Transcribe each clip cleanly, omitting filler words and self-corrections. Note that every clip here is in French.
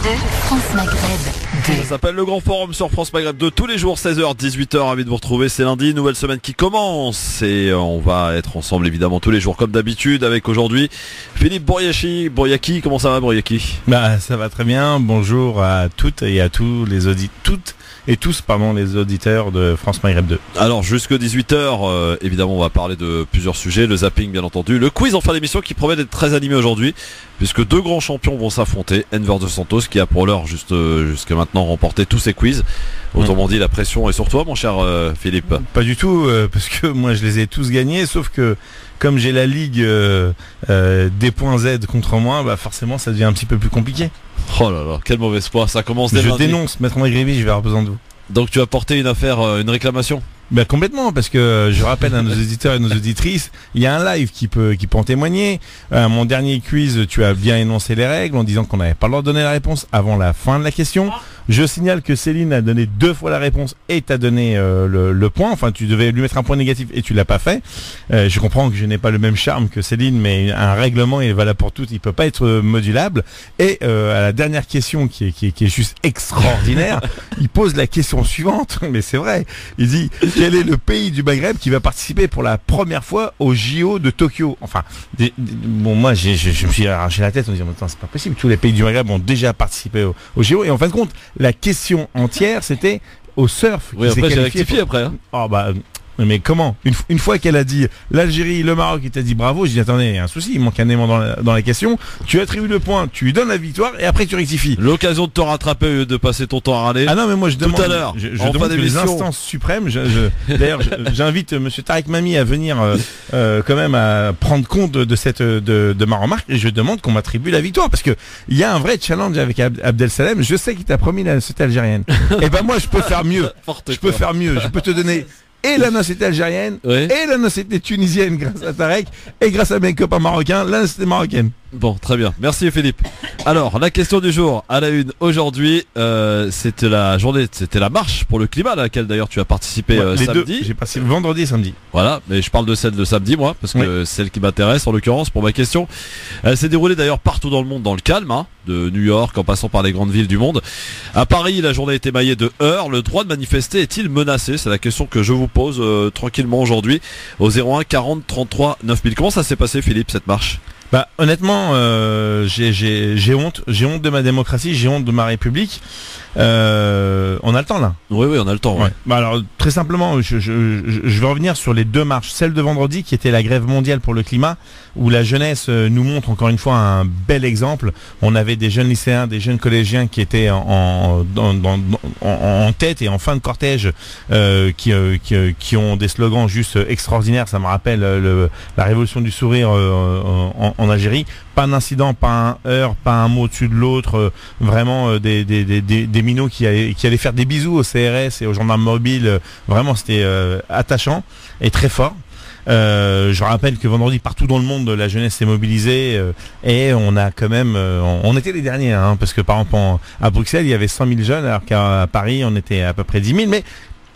France Maghreb 2. Ça s'appelle le Grand Forum sur France Maghreb 2 tous les jours 16h, 18h. Ravi de vous retrouver, c'est lundi, nouvelle semaine qui commence et on va être ensemble évidemment tous les jours comme d'habitude avec aujourd'hui Philippe Bouriaki. Comment ça va Bouriaki? Ça va très bien, bonjour à toutes et à tous les les auditeurs de France Maghreb 2. Alors jusque 18h, évidemment on va parler de plusieurs sujets, le zapping bien entendu, le quiz en fin d'émission qui promet d'être très animé aujourd'hui puisque deux grands champions vont s'affronter. Enver de Santos qui a pour l'heure jusqu'à maintenant remporté tous ses quiz. Autrement dit la pression est sur toi mon cher Philippe. Pas du tout parce que moi je les ai tous gagnés sauf que comme j'ai la ligue des points Z contre moi, forcément ça devient un petit peu plus compliqué. Oh là là, quel mauvais espoir, ça commence dès Je lundi. dénonce, Maître André Grévy, je vais avoir besoin de vous. Donc tu as porté une affaire, une réclamation? Complètement, parce que je rappelle à nos auditeurs et nos auditrices, il y a un live qui peut en témoigner. Mon dernier quiz, tu as bien énoncé les règles en disant qu'on n'avait pas le droit de donner la réponse avant la fin de la question. Je signale que Céline a donné 2 fois la réponse et t'a donné le point. Enfin, tu devais lui mettre un point négatif et tu l'as pas fait. Je comprends que je n'ai pas le même charme que Céline, mais un règlement il est valable pour toutes. Il peut pas être modulable. Et à la dernière question qui est juste extraordinaire, il pose la question suivante. Mais c'est vrai. Il dit quel est le pays du Maghreb qui va participer pour la première fois au JO de Tokyo? Enfin, moi je me suis arraché la tête en disant attends, c'est pas possible. Tous les pays du Maghreb ont déjà participé au JO et en fin de compte. La question entière, c'était au surf. Oui, après j'ai rectifié après. Mais comment une fois qu'elle a dit l'Algérie, le Maroc, il t'a dit bravo, j'ai dit attendez, il y a un souci, il manque un élément dans la question. Tu attribues le point, tu lui donnes la victoire et après tu rectifies. L'occasion de te rattraper, de passer ton temps à râler. Ah non, mais moi je demande tout à l'heure. Je demande que les instances suprêmes. D'ailleurs, j'invite Monsieur Tarek Mami à venir quand même à prendre compte de ma remarque et je demande qu'on m'attribue la victoire parce que il y a un vrai challenge avec Abdel Salem. Je sais qu'il t'a promis la nationalité algérienne. Et moi je peux faire mieux. Je peux te donner et la nationalité algérienne, et la nationalité tunisienne grâce à Tarek, et grâce à mes copains marocains, la nationalité marocaine. Bon, très bien. Merci Philippe. Alors, la question du jour, à la une aujourd'hui, c'était la journée, c'était la marche pour le climat, à laquelle d'ailleurs tu as participé samedi. J'ai passé le vendredi et samedi. Voilà, mais je parle de celle de samedi, moi, parce que c'est celle qui m'intéresse, en l'occurrence, pour ma question. Elle s'est déroulée d'ailleurs partout dans le monde, dans le calme, de New York, en passant par les grandes villes du monde. À Paris, la journée était émaillée de heurts. Le droit de manifester est-il menacé? C'est la question que je vous pose tranquillement aujourd'hui, au 01 40 33 9000. Comment ça s'est passé, Philippe, cette marche? Honnêtement, j'ai honte de ma démocratie, j'ai honte de ma République. On a le temps là. Oui, on a le temps. Ouais. Alors très simplement, je vais revenir sur les 2 marches. Celle de vendredi qui était la grève mondiale pour le climat, où la jeunesse nous montre encore une fois un bel exemple. On avait des jeunes lycéens, des jeunes collégiens qui étaient en tête et en fin de cortège, qui ont des slogans juste extraordinaires. Ça me rappelle la révolution du sourire en Algérie. Pas d'incident, pas un heurt, pas un mot au-dessus de l'autre. Vraiment des minots qui allaient faire des bisous au CRS et aux gendarmes mobiles. Vraiment, c'était attachant et très fort. Je rappelle que vendredi, partout dans le monde, la jeunesse s'est mobilisée et on a quand même, on était les derniers, parce que par exemple à Bruxelles, il y avait 100 000 jeunes, alors qu'à Paris, on était à peu près 10 000. Mais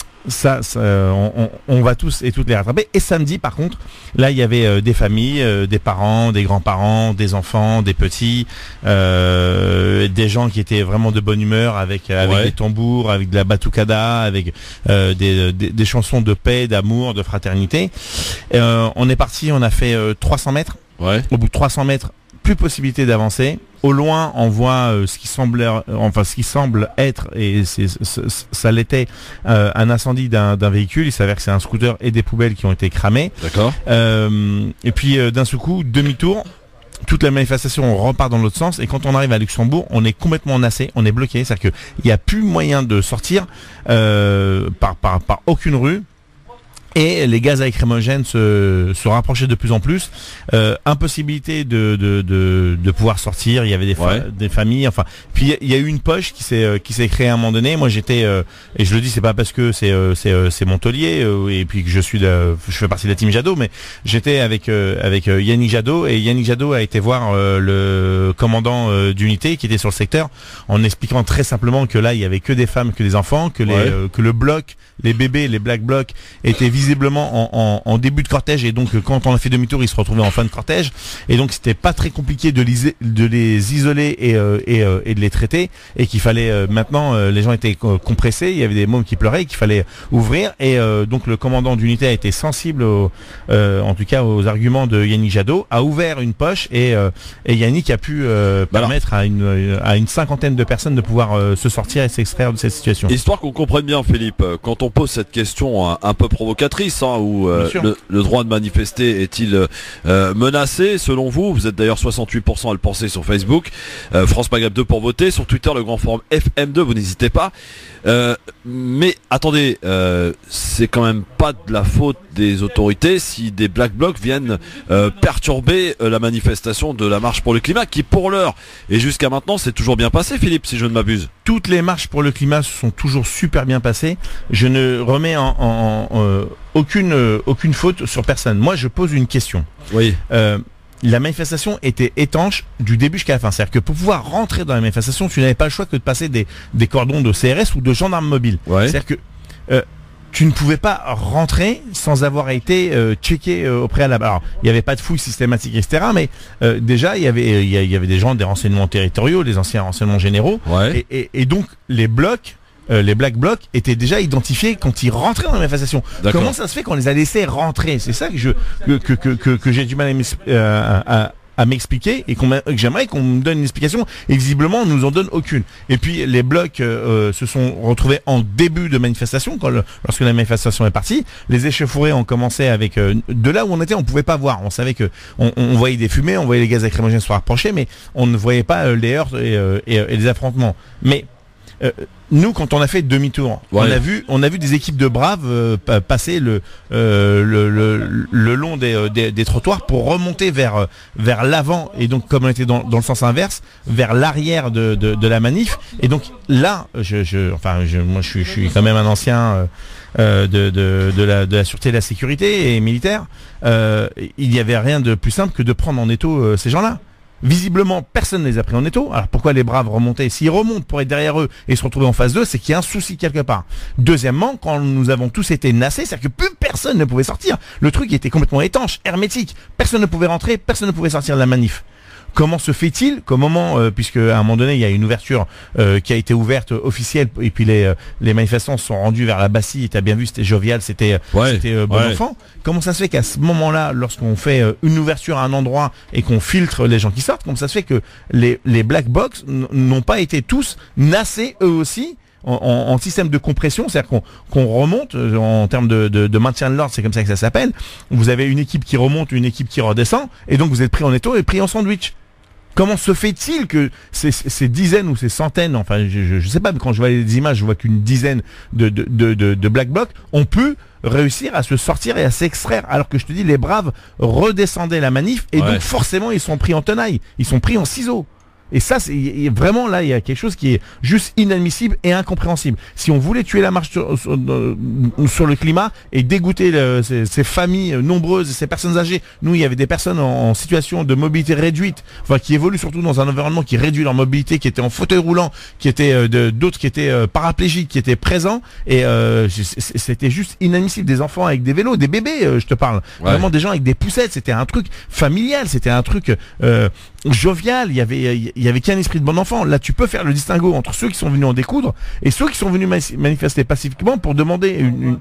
on va tous et toutes les rattraper. Et samedi, par contre, là, il y avait des familles, des parents, des grands-parents, des enfants, des petits, des gens qui étaient vraiment de bonne humeur avec des tambours, avec de la batucada, avec des chansons de paix, d'amour, de fraternité. On est parti, on a fait 300 mètres. Au bout de 300 mètres, plus possibilité d'avancer. Au loin, on voit ce qui semble être, et ça l'était, un incendie d'un véhicule. Il s'avère que c'est un scooter et des poubelles qui ont été cramées. D'accord. Et puis d'un seul coup, demi-tour. Toute la manifestation repart dans l'autre sens et quand on arrive à Luxembourg, on est complètement nassé, on est bloqué. C'est-à-dire qu'il n'y a plus moyen de sortir par aucune rue. Et les gaz lacrymogènes se rapprochaient de plus en plus. Impossibilité de pouvoir sortir. Il y avait des familles. Enfin, puis il y a eu une poche qui s'est créée à un moment donné. Moi, j'étais et je le dis, c'est pas parce que c'est mon taulier et puis que je fais partie de la team Jadot, mais j'étais avec Yannick Jadot et Yannick Jadot a été voir le commandant d'unité qui était sur le secteur en expliquant très simplement que là, il y avait que des femmes, que des enfants, que le bloc, les bébés, les black blocs étaient visés visiblement en début de cortège, et donc quand on a fait demi-tour, ils se retrouvaient en fin de cortège, et donc c'était pas très compliqué de les isoler et de les traiter, et qu'il fallait maintenant les gens étaient compressés, il y avait des mômes qui pleuraient, et qu'il fallait ouvrir, et donc le commandant d'unité a été sensible en tout cas aux arguments de Yannick Jadot, a ouvert une poche, et Yannick a pu permettre à une cinquantaine de personnes de pouvoir se sortir et s'extraire de cette situation. Histoire qu'on comprenne bien, Philippe, quand on pose cette question un peu provocatrice, où le droit de manifester est-il menacé selon vous? Vous êtes d'ailleurs 68% à le penser sur Facebook, France Maghreb 2 pour voter, sur Twitter le grand forum FM2, vous n'hésitez pas. Mais attendez, c'est quand même pas de la faute des autorités si des Black Blocs viennent perturber la manifestation de la marche pour le climat, qui pour l'heure et jusqu'à maintenant c'est toujours bien passé, Philippe, si je ne m'abuse. Toutes les marches pour le climat se sont toujours super bien passées. Je ne remets aucune faute sur personne. Moi, je pose une question. Oui. La manifestation était étanche du début jusqu'à la fin. C'est-à-dire que pour pouvoir rentrer dans la manifestation, tu n'avais pas le choix que de passer des cordons de CRS ou de gendarmes mobiles. Ouais. C'est-à-dire que tu ne pouvais pas rentrer sans avoir été checké au préalable. Alors, il n'y avait pas de fouille systématique, etc. Mais déjà, il y avait des gens des renseignements territoriaux, des anciens renseignements généraux. Ouais. Et donc, les blocs, les Black Blocs étaient déjà identifiés quand ils rentraient dans la manifestation. D'accord. Comment ça se fait qu'on les a laissés rentrer? C'est ça que j'ai du mal à m'expliquer, et que j'aimerais qu'on me donne une explication, et visiblement on nous en donne aucune. Et puis les blocs se sont retrouvés en début de manifestation, lorsque la manifestation est partie. Les échauffourées ont commencé avec de là où on était, on pouvait pas voir. On savait que on voyait des fumées, on voyait les gaz lacrymogènes se rapprocher, mais on ne voyait pas les heurts et les affrontements. Mais nous, quand on a fait demi-tour, ouais, on a vu des équipes de braves passer le long des trottoirs pour remonter vers l'avant, et donc comme on était dans le sens inverse, vers l'arrière de la manif. Et donc là, moi je suis quand même un ancien de la sûreté et de la sécurité et militaire. Il n'y avait rien de plus simple que de prendre en étau ces gens-là. Visiblement, personne ne les a pris en étau. Alors pourquoi les braves remontaient? S'ils remontent pour être derrière eux et se retrouver en phase 2, c'est qu'il y a un souci quelque part. Deuxièmement, quand nous avons tous été nassés, c'est-à-dire que plus personne ne pouvait sortir. Le truc était complètement étanche, hermétique. Personne ne pouvait rentrer, personne ne pouvait sortir de la manif. Comment se fait-il qu'au moment, puisque à un moment donné il y a une ouverture qui a été ouverte officielle, et puis les manifestants sont rendus vers la Bastille, et t'as bien vu, c'était jovial, c'était bon enfant. Comment ça se fait qu'à ce moment-là, lorsqu'on fait une ouverture à un endroit et qu'on filtre les gens qui sortent, comment ça se fait que les Black Box n'ont pas été tous nassés eux aussi en système de compression, c'est-à-dire qu'on remonte en termes de maintien de l'ordre, c'est comme ça que ça s'appelle. Vous avez une équipe qui remonte, une équipe qui redescend, et donc vous êtes pris en étau et pris en sandwich. Comment se fait-il que ces dizaines ou ces centaines, enfin je sais pas, mais quand je vois les images, je vois qu'une dizaine de Black Blocs ont pu réussir à se sortir et à s'extraire, alors que je te dis, les braves redescendaient la manif, et donc forcément ils sont pris en tenaille, ils sont pris en ciseaux. Et ça, c'est vraiment là, il y a quelque chose qui est juste inadmissible et incompréhensible. Si on voulait tuer la marche sur le climat et dégoûter ces familles nombreuses et ces personnes âgées, nous, il y avait des personnes en situation de mobilité réduite, enfin qui évoluent surtout dans un environnement qui réduit leur mobilité, qui étaient en fauteuil roulant, qui étaient d'autres qui étaient paraplégiques, qui étaient présents, et c'était juste inadmissible. Des enfants avec des vélos, des bébés, je te parle, vraiment des gens avec des poussettes. C'était un truc familial, c'était un truc jovial. Il y avait qu'un esprit de bon enfant. Là, tu peux faire le distinguo entre ceux qui sont venus en découdre et ceux qui sont venus manifester pacifiquement pour demander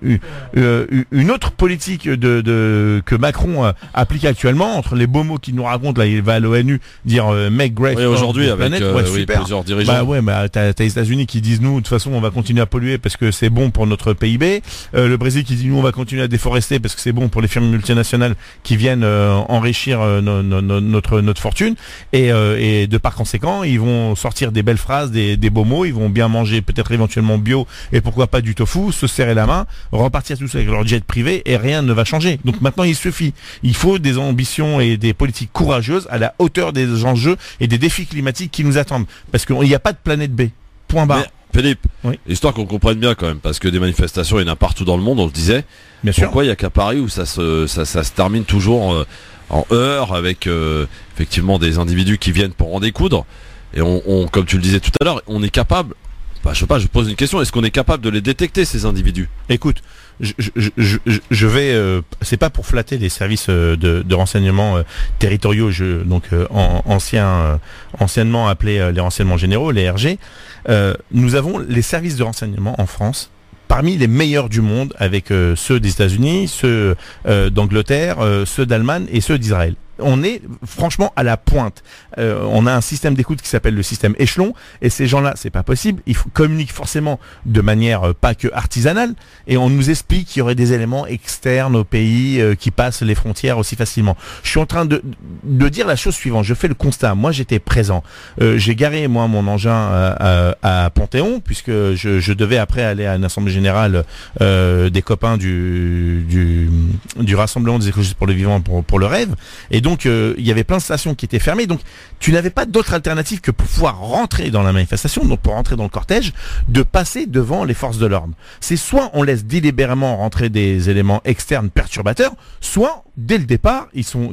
une autre politique que Macron applique actuellement, entre les beaux mots qu'il nous raconte. Là, il va à l'ONU dire make great aujourd'hui avec super. Plusieurs dirigeants. T'as les États-Unis qui disent, nous, de toute façon, on va continuer à polluer parce que c'est bon pour notre PIB. Le Brésil qui dit, nous, on va continuer à déforester parce que c'est bon pour les firmes multinationales qui viennent enrichir notre fortune. Et de par conséquent, ils vont sortir des belles phrases, des beaux mots, ils vont bien manger peut-être éventuellement bio, et pourquoi pas du tofu, se serrer la main, repartir tous avec leur jet privé, et rien ne va changer. Donc maintenant, il suffit. Il faut des ambitions et des politiques courageuses à la hauteur des enjeux et des défis climatiques qui nous attendent. Parce qu'il n'y a pas de planète B. Point barre. Mais, Philippe, oui, histoire qu'on comprenne bien quand même, parce que des manifestations, il y en a partout dans le monde, on le disait. Bien sûr. Pourquoi il n'y a qu'à Paris où ça se termine toujours en heurts avec effectivement des individus qui viennent pour en découdre, et on comme tu le disais tout à l'heure, on est capable, je sais pas, je pose une question. Est-ce qu'on est capable de les détecter, ces individus? Écoute, je vais, c'est pas pour flatter les services de renseignement territoriaux, anciennement appelés les renseignements généraux, les RG. Nous avons les services de renseignement en France parmi les meilleurs du monde, avec ceux des États-Unis, ceux d'Angleterre, ceux d'Allemagne et ceux d'Israël. On est franchement à la pointe. On a un système d'écoute qui s'appelle le système échelon, et ces gens-là, c'est pas possible. Ils communiquent forcément de manière pas que artisanale, et on nous explique qu'il y aurait des éléments externes au pays qui passent les frontières aussi facilement. Je suis en train de dire la chose suivante. Je fais le constat. Moi, j'étais présent. J'ai garé mon engin à Panthéon, puisque je devais après aller à une assemblée générale des copains du Rassemblement des écologistes pour le vivant pour le rêve. Et donc, il y avait plein de stations qui étaient fermées. Donc, tu n'avais pas d'autre alternative que pour pouvoir rentrer dans la manifestation, donc pour rentrer dans le cortège, de passer devant les forces de l'ordre. C'est soit on laisse délibérément rentrer des éléments externes perturbateurs, soit dès le départ, ils sont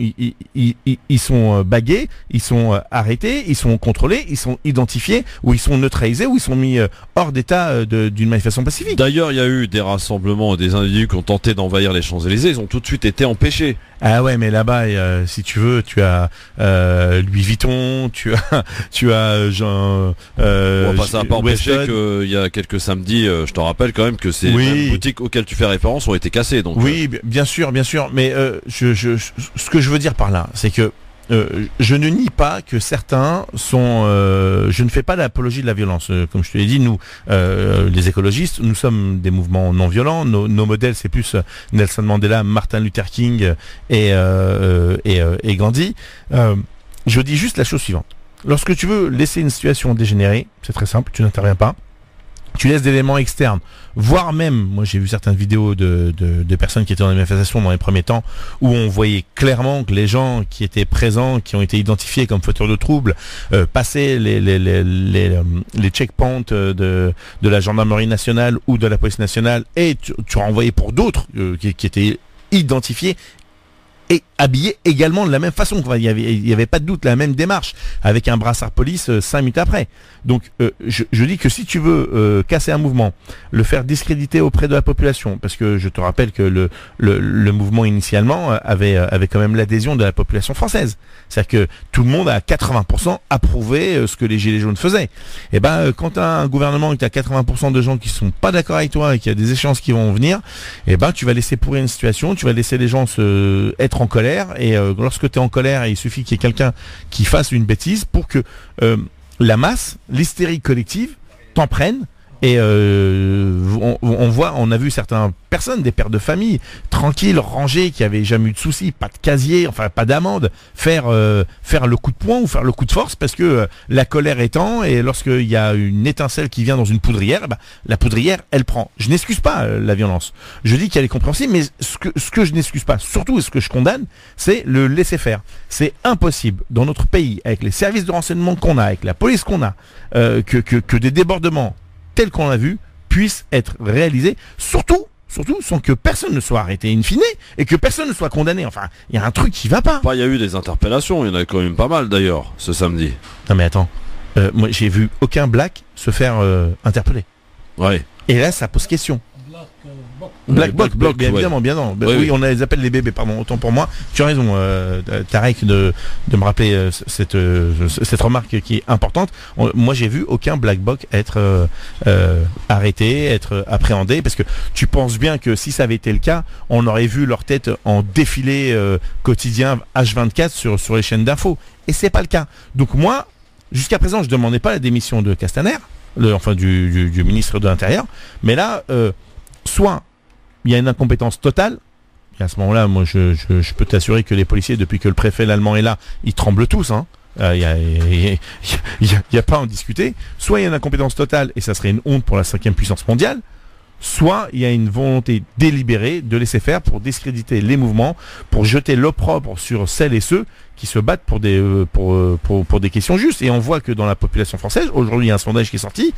bagués, ils sont arrêtés, ils sont contrôlés, ils sont identifiés, ou ils sont neutralisés, ou ils sont mis hors d'état d'une manifestation pacifique. D'ailleurs, il y a eu des rassemblements, des individus qui ont tenté d'envahir les Champs-Élysées, ils ont tout de suite été empêchés. Ah ouais, mais là-bas, si tu veux, tu as Louis Vuitton, tu as Jean. Ça n'a pas empêché qu'il y a quelques samedis, je te rappelle quand même que ces mêmes boutiques auxquelles tu fais référence ont été cassées. Donc, oui, bien sûr. Mais ce que je veux dire par là, c'est que je ne nie pas que certains sont. Je ne fais pas l'apologie de la violence. Comme je te l'ai dit, nous, les écologistes, nous sommes des mouvements non violents. Nos modèles, c'est plus Nelson Mandela, Martin Luther King et Gandhi. Je dis juste la chose suivante. Lorsque tu veux laisser une situation dégénérer, c'est très simple, tu n'interviens pas. Tu laisses des éléments externes, voire même, moi j'ai vu certaines vidéos de personnes qui étaient dans les manifestations dans les premiers temps, où on voyait clairement que les gens qui étaient présents, qui ont été identifiés comme fauteurs de troubles, passaient les checkpoints de la gendarmerie nationale ou de la police nationale, et tu renvoyais pour d'autres qui étaient identifiés et habillés également de la même façon. Il y avait pas de doute, la même démarche, avec un brassard police 5 minutes après. Donc je dis que si tu veux casser un mouvement, le faire discréditer auprès de la population, parce que je te rappelle que le mouvement initialement avait quand même l'adhésion de la population française. C'est-à-dire que tout le monde à 80% approuvait ce que les Gilets jaunes faisaient. Et quand tu as un gouvernement et que tu as 80% de gens qui sont pas d'accord avec toi et qu'il y a des échéances qui vont venir, tu vas laisser pourrir une situation, tu vas laisser les gens être en colère, et lorsque tu es en colère, il suffit qu'il y ait quelqu'un qui fasse une bêtise pour que la masse, l'hystérie collective t'en prenne. Et on a vu certaines personnes, des pères de famille, tranquilles, rangés, qui avaient jamais eu de soucis, pas de casier, enfin pas d'amende, faire le coup de poing ou faire le coup de force, parce que la colère étant, et lorsqu'il y a une étincelle qui vient dans une poudrière, la poudrière, elle prend. Je n'excuse pas la violence. Je dis qu'elle est compréhensible, mais ce que je n'excuse pas, surtout ce que je condamne, c'est le laisser-faire. C'est impossible dans notre pays, avec les services de renseignement qu'on a, avec la police qu'on a, que des débordements tel qu'on l'a vu, puisse être réalisé, surtout sans que personne ne soit arrêté in fine, et que personne ne soit condamné. Enfin, il y a un truc qui va pas. Il y a eu des interpellations, il y en a quand même pas mal d'ailleurs, ce samedi. Non mais attends, moi j'ai vu aucun black se faire interpeller. Ouais. Et là, ça pose question. Black Box, bien évidemment, bien non. Oui, on les appelle les bébés, pardon, autant pour moi. Tu as raison, Tarek, de me rappeler cette remarque qui est importante. Moi, j'ai vu aucun Black Box être arrêté, être appréhendé, parce que tu penses bien que si ça avait été le cas, on aurait vu leur tête en défilé quotidien H24 sur les chaînes d'infos. Et c'est pas le cas. Donc moi, jusqu'à présent, je demandais pas la démission de Castaner, du ministre de l'Intérieur, mais là, soit il y a une incompétence totale, et à ce moment-là, moi je peux t'assurer que les policiers, depuis que le préfet l'allemand est là, ils tremblent tous, hein. Il y a pas à en discuter. Soit il y a une incompétence totale, et ça serait une honte pour la 5e puissance mondiale, soit il y a une volonté délibérée de laisser faire pour discréditer les mouvements, pour jeter l'opprobre sur celles et ceux qui se battent pour des questions justes. Et on voit que dans la population française, aujourd'hui il y a un sondage qui est sorti,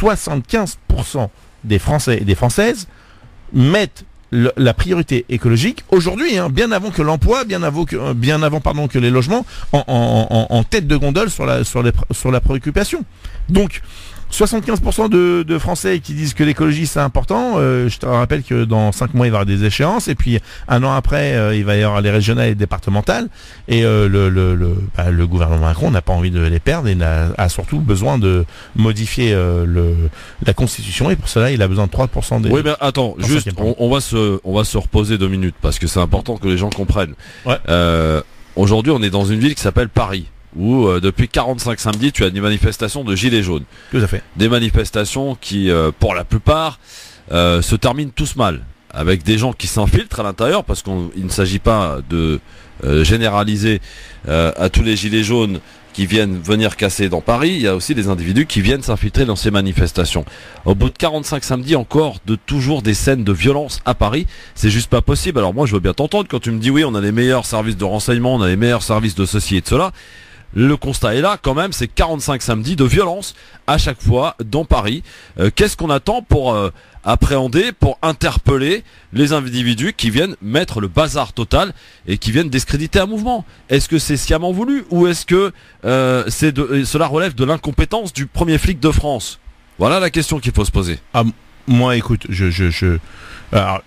75% des Français et des Françaises mettent la priorité écologique aujourd'hui, hein, bien avant que l'emploi, bien avant que les logements, en tête de gondole sur la préoccupation. Donc 75% de Français qui disent que l'écologie c'est important. Je te rappelle que dans 5 mois il va y avoir des échéances et puis un an après il va y avoir les régionales et départementales et le gouvernement Macron n'a pas envie de les perdre et a surtout besoin de modifier la Constitution et pour cela il a besoin de 3% des... Oui mais attends, juste on va se reposer 2 minutes parce que c'est important que les gens comprennent. Ouais. Aujourd'hui on est dans une ville qui s'appelle Paris. Où depuis 45 samedis tu as des manifestations de gilets jaunes. Tout à fait. Des manifestations qui pour la plupart se terminent tous mal. Avec des gens qui s'infiltrent à l'intérieur parce qu'il ne s'agit pas de généraliser à tous les gilets jaunes qui viennent venir casser dans Paris. Il y a aussi des individus qui viennent s'infiltrer dans ces manifestations. Au bout de 45 samedis encore de toujours des scènes de violence à Paris, c'est juste pas possible. Alors moi je veux bien t'entendre quand tu me dis oui on a les meilleurs services de renseignement, on a les meilleurs services de ceci et de cela. Le constat est là quand même, c'est 45 samedis de violence à chaque fois dans Paris. Qu'est-ce qu'on attend pour appréhender, pour interpeller les individus qui viennent mettre le bazar total et qui viennent discréditer un mouvement? Est-ce que c'est sciemment voulu ou est-ce que cela relève de l'incompétence du premier flic de France? Voilà la question qu'il faut se poser. Ah, moi écoute, alors,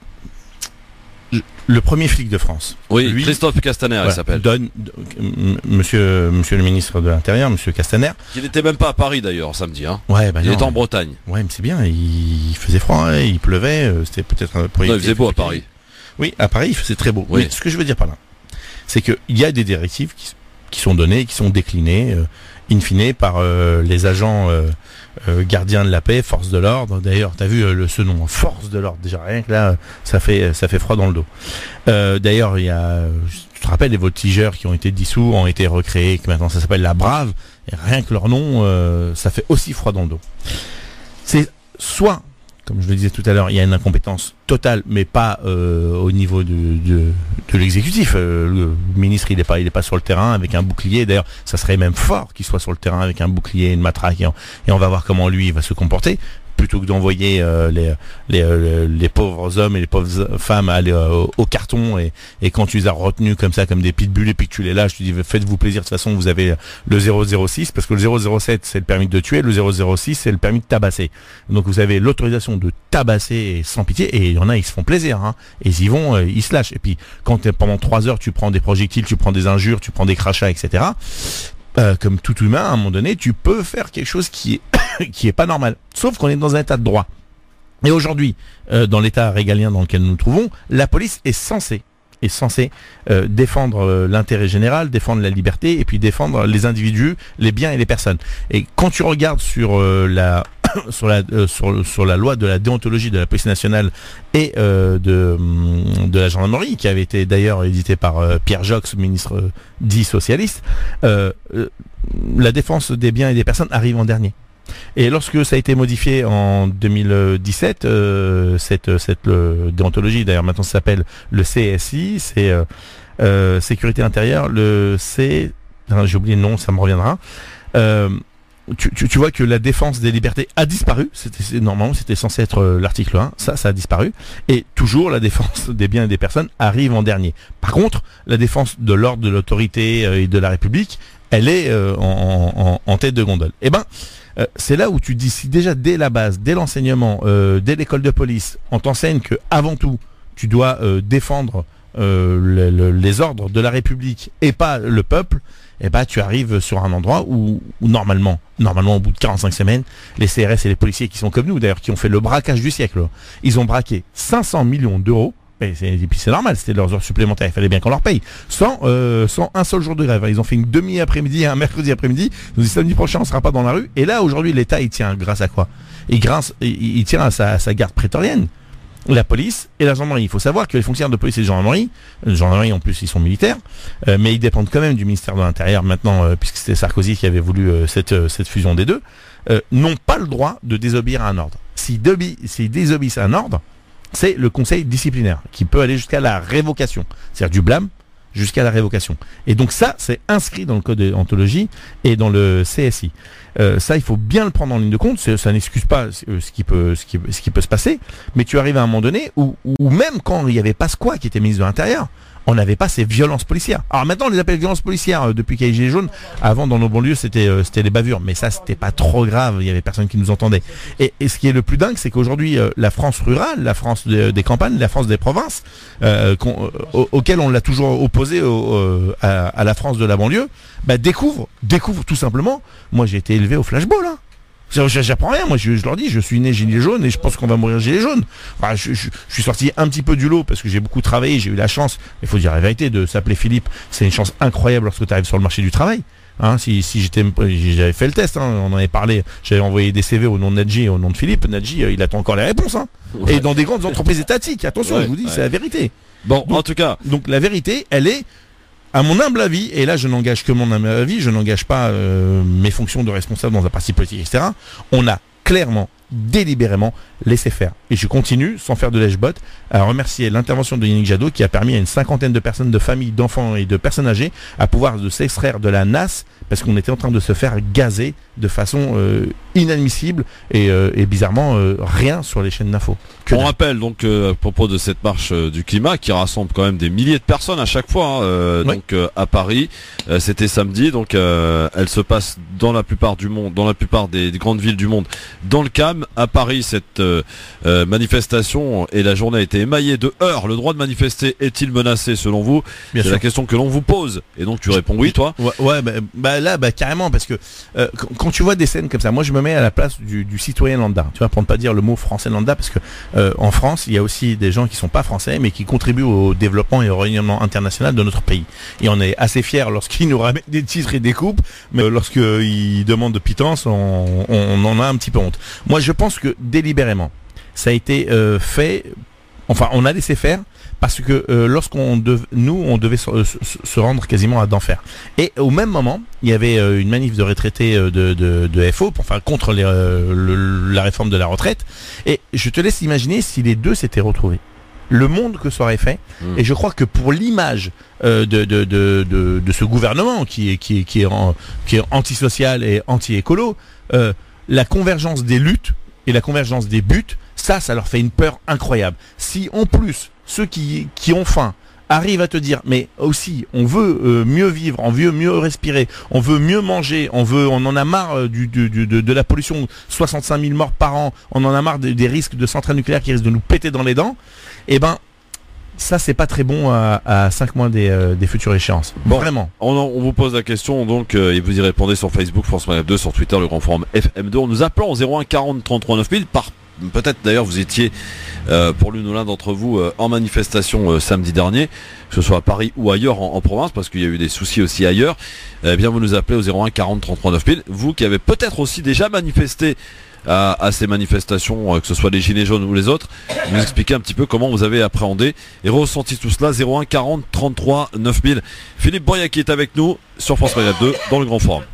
le premier flic de France. Oui, lui, Christophe Castaner, voilà, il s'appelle. Monsieur le ministre de l'Intérieur, monsieur Castaner. Il n'était même pas à Paris d'ailleurs samedi. Hein. Ouais, il était en Bretagne. Ouais, mais c'est bien. Il faisait froid, hein, il pleuvait. C'était peut-être un non, il faisait beau à Paris. Oui, à Paris, il faisait très beau. Oui. Mais ce que je veux dire par là, c'est qu'il y a des directives qui sont données, qui sont déclinées, in fine, par les agents gardiens de la paix, force de l'ordre. D'ailleurs, t'as vu ce nom, force de l'ordre. Déjà rien que là, ça fait froid dans le dos. D'ailleurs, il y a, tu te rappelles, les voltigeurs qui ont été dissous, ont été recréés, que maintenant ça s'appelle la Brave. Et rien que leur nom, ça fait aussi froid dans le dos. C'est soit, comme je le disais tout à l'heure, il y a une incompétence totale, mais pas au niveau de l'exécutif. Le ministre, il est pas sur le terrain avec un bouclier. D'ailleurs, ça serait même fort qu'il soit sur le terrain avec un bouclier, une matraque, et on va voir comment lui il va se comporter, plutôt que d'envoyer les pauvres hommes et les pauvres femmes aller au carton et quand tu les as retenus comme ça, comme des pitbulls, et puis que tu les lâches, tu dis faites-vous plaisir, de toute façon vous avez le 006, parce que le 007 c'est le permis de tuer, le 006 c'est le permis de tabasser. Donc vous avez l'autorisation de tabasser sans pitié, et il y en a, ils se font plaisir, hein, et ils y vont, ils se lâchent. Et puis quand pendant 3 heures tu prends des projectiles, tu prends des injures, tu prends des crachats, etc., comme tout humain, à un moment donné, tu peux faire quelque chose qui est pas normal. Sauf qu'on est dans un état de droit. Et aujourd'hui, dans l'état régalien dans lequel nous nous trouvons, la police est censée défendre l'intérêt général, défendre la liberté, et puis défendre les individus, les biens et les personnes. Et quand tu regardes sur la loi de la déontologie de la police nationale et de la gendarmerie, qui avait été d'ailleurs édité par Pierre Jox, ministre dit socialiste, la défense des biens et des personnes arrive en dernier. Et lorsque ça a été modifié en 2017, cette déontologie, d'ailleurs maintenant ça s'appelle le CSI, c'est sécurité intérieure, j'ai oublié le nom, ça me reviendra. Tu vois que la défense des libertés a disparu. Normalement, c'était censé être l'article 1. Ça a disparu. Et toujours, la défense des biens et des personnes arrive en dernier. Par contre, la défense de l'ordre, de l'autorité et de la République, elle est en tête de gondole. Eh ben, c'est là où tu dis, si déjà dès la base, dès l'enseignement, dès l'école de police, on t'enseigne que avant tout, tu dois défendre les ordres de la République et pas le peuple, et bah tu arrives sur un endroit où normalement au bout de 45 semaines, les CRS et les policiers qui sont comme nous d'ailleurs, qui ont fait le braquage du siècle, ils ont braqué 500 millions d'euros, et puis c'est normal, c'était leurs heures supplémentaires, il fallait bien qu'on leur paye, sans un seul jour de grève. Ils ont fait une demi-après-midi, un mercredi après-midi, ils nous dit samedi prochain on sera pas dans la rue, et là aujourd'hui l'État il tient grâce à quoi? Il tient à sa garde prétorienne. La police et la gendarmerie. Il faut savoir que les fonctionnaires de police et de gendarmerie en plus ils sont militaires, mais ils dépendent quand même du ministère de l'Intérieur maintenant, puisque c'était Sarkozy qui avait voulu cette fusion des deux, n'ont pas le droit de désobéir à un ordre. S'ils désobéissent à un ordre, c'est le conseil disciplinaire qui peut aller jusqu'à la révocation, c'est-à-dire du blâme jusqu'à la révocation. Et donc ça, c'est inscrit dans le code de déontologie et dans le CSI. Ça, il faut bien le prendre en ligne de compte. Ça n'excuse pas ce qui peut se passer, mais tu arrives à un moment donné où même quand il y avait Pasqua qui était ministre de l'Intérieur, on n'avait pas ces violences policières. Alors maintenant on les appelle violences policières depuis qu'il y a les gilets jaunes. Avant dans nos banlieues c'était les bavures, mais ça c'était pas trop grave, il y avait personne qui nous entendait. Et ce qui est le plus dingue, c'est qu'aujourd'hui la France rurale, la France des campagnes, la France des provinces, auquel on l'a toujours opposé à la France de la banlieue, découvre tout simplement. Moi j'ai été élevé au flashball, hein. J'apprends rien, moi je leur dis, je suis né gilet jaune et je pense qu'on va mourir gilet jaune. Enfin, je suis sorti un petit peu du lot parce que j'ai beaucoup travaillé, j'ai eu la chance, il faut dire la vérité, de s'appeler Philippe, c'est une chance incroyable lorsque tu arrives sur le marché du travail. Hein, si j'avais fait le test, hein, on en avait parlé, j'avais envoyé des CV au nom de Nadji et au nom de Philippe, Nadji il attend encore les réponses. Hein. Ouais. Et dans des grandes entreprises étatiques, attention, je vous dis, c'est la vérité. Bon, en tout cas. Donc la vérité, elle est, à mon humble avis, et là je n'engage que mon humble avis, je n'engage pas mes fonctions de responsable dans un parti politique, etc. On a clairement, délibérément laissé faire. Et je continue, sans faire de lèche-botte, à remercier l'intervention de Yannick Jadot qui a permis à une cinquantaine de personnes, de familles, d'enfants et de personnes âgées à pouvoir s'extraire de la nasse parce qu'on était en train de se faire gazer de façon inadmissible et bizarrement rien sur les chaînes d'infos. On rappelle donc à propos de cette marche du climat qui rassemble quand même des milliers de personnes à chaque fois, hein, oui. donc à Paris, c'était samedi, donc elle se passe dans la plupart du monde, dans la plupart des grandes villes du monde, dans le calme. À Paris, cette manifestation et la journée a été émaillée de heurts. Le droit de manifester est-il menacé selon vous? C'est la question que l'on vous pose. Et donc tu réponds oui, toi? Ouais, là, carrément, parce que quand tu vois des scènes comme ça, moi je me mets à la place du citoyen lambda. Tu vois, pour ne pas dire le mot français lambda, parce que en France, il y a aussi des gens qui sont pas français, mais qui contribuent au développement et au rayonnement international de notre pays. Et on est assez fiers lorsqu'ils nous ramènent des titres et des coupes, mais lorsqu'ils demandent de pitance, on en a un petit peu honte. Moi, je pense que délibérément, ça a été fait. Enfin, on a laissé faire parce que on devait se rendre quasiment à d'enfer. Et au même moment, il y avait une manif de retraités de FO, enfin contre la réforme de la retraite. Et je te laisse imaginer si les deux s'étaient retrouvés. Le monde que ça aurait fait. Et je crois que pour l'image de ce gouvernement qui est antisocial et anti-écolo, la convergence des luttes et la convergence des buts, ça leur fait une peur incroyable. Si en plus ceux qui ont faim arrivent à te dire mais aussi on veut mieux vivre, on veut mieux respirer, on veut mieux manger, on en a marre de la pollution, 65 000 morts par an, on en a marre des risques de centrales nucléaires qui risquent de nous péter dans les dents, et ben ça c'est pas très bon à 5 mois des futures échéances. Bon, vraiment. On vous pose la question donc et vous y répondez sur Facebook, France Maghreb 2, sur Twitter, le Grand Forum FM2, en nous appelant au 01 40 33 9000 peut-être d'ailleurs vous étiez pour l'une ou l'un d'entre vous en manifestation samedi dernier, que ce soit à Paris ou ailleurs en province, parce qu'il y a eu des soucis aussi ailleurs. Eh bien vous nous appelez au 01 40 33 9000, vous qui avez peut-être aussi déjà manifesté à ces manifestations, que ce soit les Gilets jaunes ou les autres, vous expliquez un petit peu comment vous avez appréhendé et ressenti tout cela. 01 40 33 9000. Philippe Bourriaki est avec nous sur France Maghreb 2 dans le Grand Forum.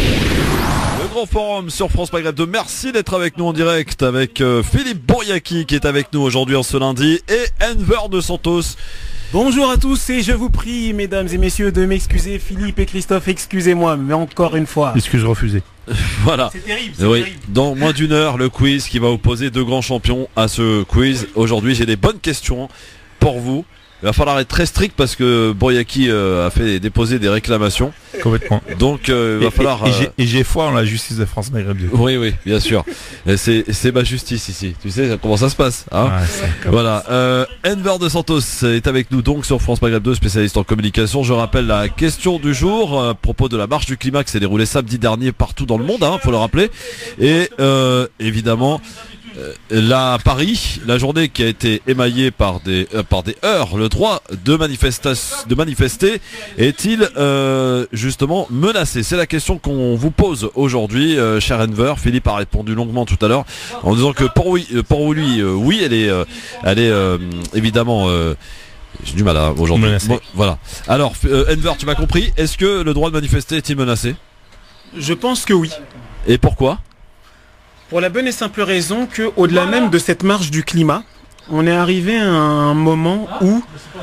Le Grand Forum sur France Maghreb 2, merci d'être avec nous en direct avec Philippe Bourriaki qui est avec nous aujourd'hui en ce lundi et Enver de Santos. Bonjour à tous et je vous prie, mesdames et messieurs, de m'excuser. Philippe et Christophe, excusez-moi, mais encore une fois. Excuse refusée. Voilà. C'est terrible, oui. terrible. Dans moins d'une heure, le quiz qui va opposer deux grands champions à ce quiz. Aujourd'hui, j'ai des bonnes questions pour vous. Il va falloir être très strict parce que Bourriaki a fait déposer des réclamations. Complètement. Donc il va falloir. Et j'ai foi en la justice de France Maghreb 2. Oui, bien sûr. C'est ma justice ici. Tu sais comment ça se passe, hein? Voilà. Enver de Santos est avec nous donc sur France Maghreb 2, spécialiste en communication. Je rappelle la question du jour à propos de la marche du climat qui s'est déroulée samedi dernier partout dans le monde, hein, faut le rappeler. Et évidemment. Là à Paris, la journée qui a été émaillée par des heurts, le droit de manifester est-il justement menacé? C'est la question qu'on vous pose aujourd'hui, cher Enver. Philippe a répondu longuement tout à l'heure en disant que pour lui, oui, elle est évidemment. J'ai du mal aujourd'hui. Bon, voilà. Alors, Enver, tu m'as compris. Est-ce que le droit de manifester est-il menacé? Je pense que oui. Et pourquoi? Pour la bonne et simple raison que, au-delà même de cette marche du climat, on est arrivé à un moment où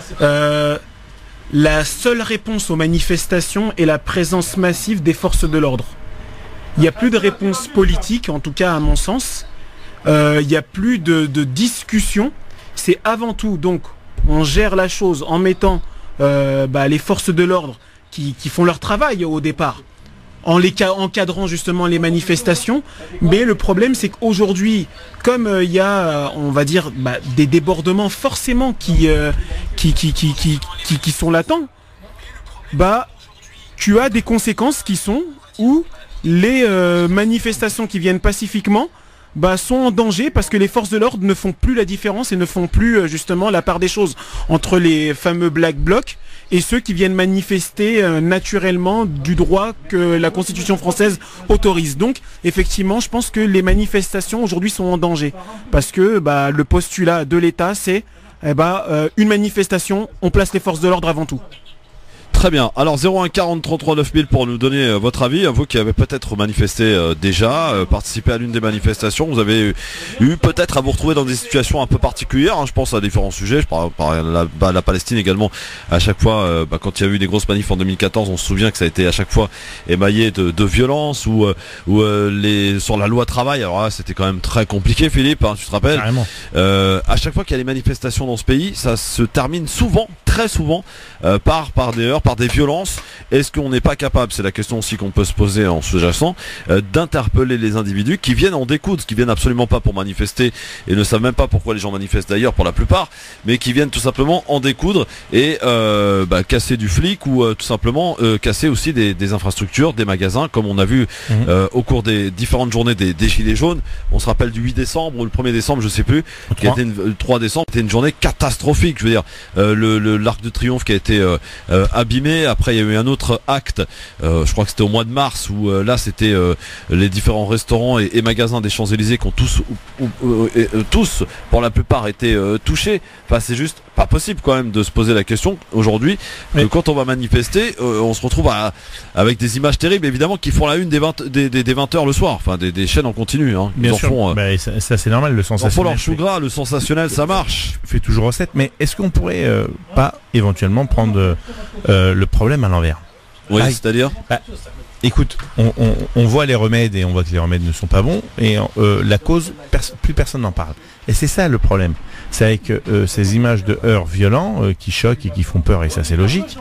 la seule réponse aux manifestations est la présence massive des forces de l'ordre. Il n'y a plus de réponse politique, en tout cas à mon sens. Il n'y a plus de discussion. C'est avant tout, donc, on gère la chose en mettant les forces de l'ordre qui font leur travail au départ, encadrant justement les manifestations. Mais le problème, c'est qu'aujourd'hui, comme il y a, on va dire, des débordements forcément qui sont latents, tu as des conséquences qui sont où les manifestations qui viennent pacifiquement sont en danger parce que les forces de l'ordre ne font plus la différence et ne font plus justement la part des choses entre les fameux Black Blocs et ceux qui viennent manifester naturellement du droit que la Constitution française autorise. Donc effectivement, je pense que les manifestations aujourd'hui sont en danger parce que le postulat de l'État, c'est une manifestation, on place les forces de l'ordre avant tout. Très bien. Alors 01 40 33 9000 pour nous donner votre avis. Vous qui avez peut-être manifesté déjà, participé à l'une des manifestations, vous avez eu peut-être à vous retrouver dans des situations un peu particulières. Je pense à différents sujets. Je parle la Palestine également. À chaque fois, quand il y a eu des grosses manifs en 2014, on se souvient que ça a été à chaque fois émaillé de violence ou sur la loi travail. Alors là, c'était quand même très compliqué, Philippe. Tu te rappelles ? Carrément. À chaque fois qu'il y a des manifestations dans ce pays, ça se termine souvent, très souvent, par des heurts, par des violences. Est-ce qu'on n'est pas capable, c'est la question aussi qu'on peut se poser en sous-jacent, d'interpeller les individus qui viennent en découdre, qui viennent absolument pas pour manifester et ne savent même pas pourquoi les gens manifestent d'ailleurs pour la plupart, mais qui viennent tout simplement en découdre et casser du flic ou tout simplement casser aussi des infrastructures, des magasins, comme on a vu au cours des différentes journées des Gilets jaunes. On se rappelle du 8 décembre ou le 1er décembre, je sais plus, qui était le 3 décembre, c'était une journée catastrophique. Je veux dire, l'Arc de Triomphe qui a été abîmé. Après, il y a eu un autre acte, je crois que c'était au mois de mars, où là c'était les différents restaurants et magasins des Champs-Élysées qui ont tous pour la plupart été touchés. Enfin, c'est juste pas possible quand même de se poser la question aujourd'hui que quand on va manifester, on se retrouve avec des images terribles, évidemment, qui font la une des 20h le soir, enfin des chaînes en continu. Bien sûr. Ça c'est normal, le sensationnel. Pour leur chou gras, le sensationnel, ça marche. Fait toujours recette, mais est-ce qu'on pourrait pas éventuellement prendre le problème à l'envers? Oui, c'est-à-dire écoute, on voit les remèdes et on voit que les remèdes ne sont pas bons et la cause, plus personne n'en parle. Et c'est ça le problème. C'est avec ces images de heurts violents qui choquent et qui font peur, et ça c'est logique.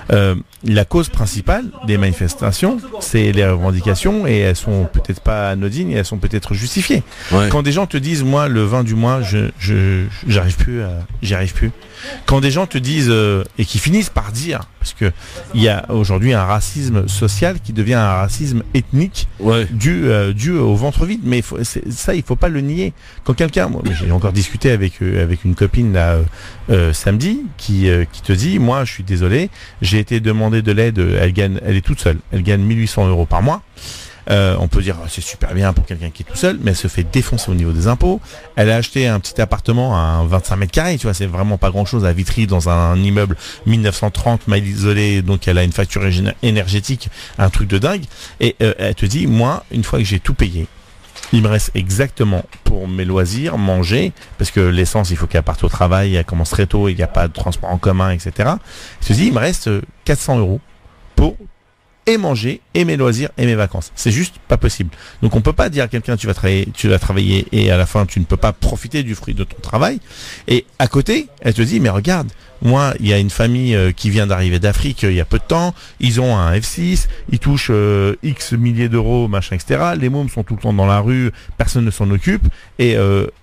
La cause principale des manifestations, c'est les revendications, et elles sont peut-être pas anodines et elles sont peut-être justifiées. Ouais. Quand des gens te disent, moi le 20 du mois, j'y arrive plus. Quand des gens te disent et qui finissent par dire, parce que il y a aujourd'hui un racisme social qui devient un racisme ethnique, dû au ventre vide, mais il faut pas le nier. Quand quelqu'un, moi j'ai encore discuté avec une copine là samedi qui te dit, moi je suis désolé, j'ai été demander de l'aide, elle est toute seule, elle gagne 1800 € par mois. On peut dire c'est super bien pour quelqu'un qui est tout seul, mais elle se fait défoncer au niveau des impôts. Elle a acheté un petit appartement à 25 mètres carrés, tu vois, c'est vraiment pas grand chose à Vitry, dans un immeuble 1930 mal isolé, donc elle a une facture énergétique, un truc de dingue. Et elle te dit, moi, une fois que j'ai tout payé, il me reste exactement pour mes loisirs, manger, parce que l'essence, il faut qu'elle parte au travail, elle commence très tôt, il n'y a pas de transport en commun, etc. Elle te dit, il me reste 400 € pour et manger, et mes loisirs, et mes vacances. C'est juste pas possible. Donc on peut pas dire à quelqu'un, tu vas travailler, et à la fin, tu ne peux pas profiter du fruit de ton travail. Et à côté, elle te dit, mais regarde, moi, il y a une famille qui vient d'arriver d'Afrique il y a peu de temps, ils ont un F6, ils touchent X milliers d'euros, machin, etc. Les mômes sont tout le temps dans la rue, personne ne s'en occupe, et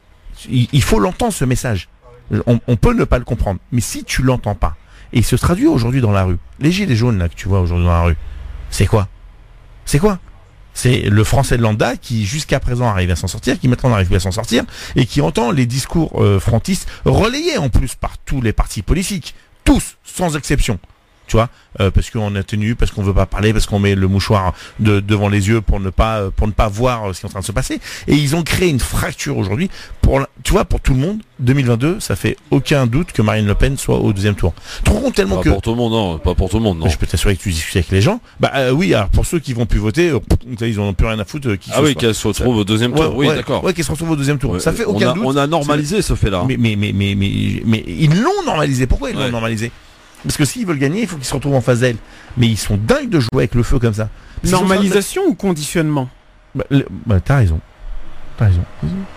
il faut l'entendre, ce message. On peut ne pas le comprendre. Mais si tu l'entends pas, et il se traduit aujourd'hui dans la rue, les gilets jaunes là que tu vois aujourd'hui dans la rue, c'est quoi? C'est le français de lambda qui jusqu'à présent arrive à s'en sortir, qui maintenant n'arrive plus à s'en sortir, et qui entend les discours frontistes relayés en plus par tous les partis politiques, tous, sans exception. Tu vois, parce qu'on atténue, parce qu'on veut pas parler, parce qu'on met le mouchoir devant les yeux pour ne pas voir ce qui est en train de se passer. Et ils ont créé une fracture aujourd'hui pour tout le monde. 2022, ça fait aucun doute que Marine Le Pen soit au deuxième tour. Tellement pas pour tout le monde, non, pas pour tout le monde, non. Mais je peux t'assurer que tu discutes avec les gens. Oui, alors pour ceux qui vont plus voter, ils en ont plus rien à foutre. Qu'elle se retrouve au deuxième tour. Oui, d'accord. Ouais, qu'elle se retrouve au deuxième tour. Ça fait aucun doute. On a normalisé ce fait-là. Mais ils l'ont normalisé. Pourquoi ils l'ont normalisé? Parce que s'ils veulent gagner, il faut qu'ils se retrouvent en face d'elle. Mais ils sont dingues de jouer avec le feu comme ça. Normalisation ou conditionnement? T'as raison.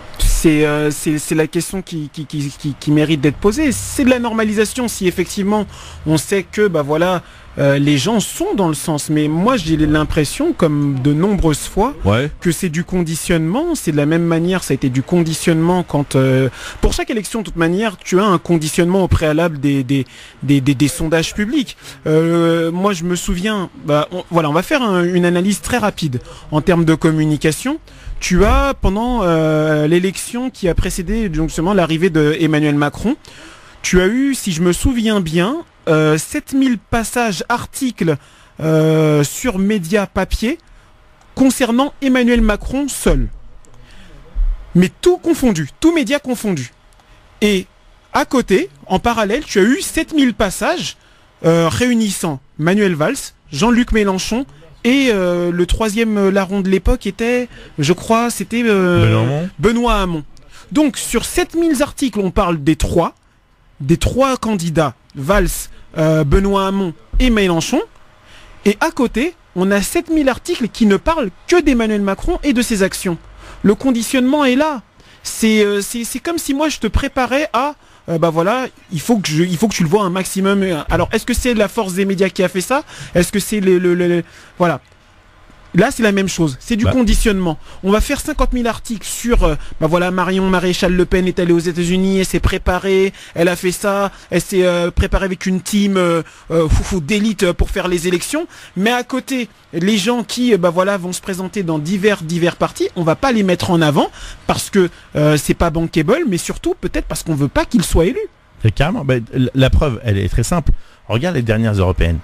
C'est la question qui mérite d'être posée. C'est de la normalisation si effectivement on sait que les gens sont dans le sens. Mais moi j'ai l'impression, comme de nombreuses fois, que c'est du conditionnement. C'est de la même manière, ça a été du conditionnement quand pour chaque élection de toute manière tu as un conditionnement au préalable des sondages publics. Moi je me souviens, on va faire une analyse très rapide en termes de communication. Tu as pendant l'élection qui a précédé justement l'arrivée de Emmanuel Macron, tu as eu, si je me souviens bien, 7000 passages articles sur médias papier concernant Emmanuel Macron seul. Mais tout confondu, tous médias confondus. Et à côté, en parallèle, tu as eu 7000 passages réunissant Manuel Valls, Jean-Luc Mélenchon et le troisième larron de l'époque était, je crois, c'était Benoît Hamon. Donc sur 7000 articles, on parle des trois candidats, Valls, Benoît Hamon et Mélenchon. Et à côté, on a 7000 articles qui ne parlent que d'Emmanuel Macron et de ses actions. Le conditionnement est là. C'est comme si moi je te préparais à il faut que tu le vois un maximum. Alors est-ce que c'est la force des médias qui a fait ça? Est-ce que c'est voilà. Là, c'est la même chose. C'est du conditionnement. On va faire 50 000 articles sur, Marion Maréchal Le Pen est allée aux États-Unis, elle s'est préparée, elle a fait ça, elle s'est préparée avec une team d'élite pour faire les élections. Mais à côté, les gens qui, vont se présenter dans divers partis, on va pas les mettre en avant parce que c'est pas bankable, mais surtout peut-être parce qu'on veut pas qu'ils soient élus. Et carrément. La preuve, elle est très simple. Regarde les dernières européennes.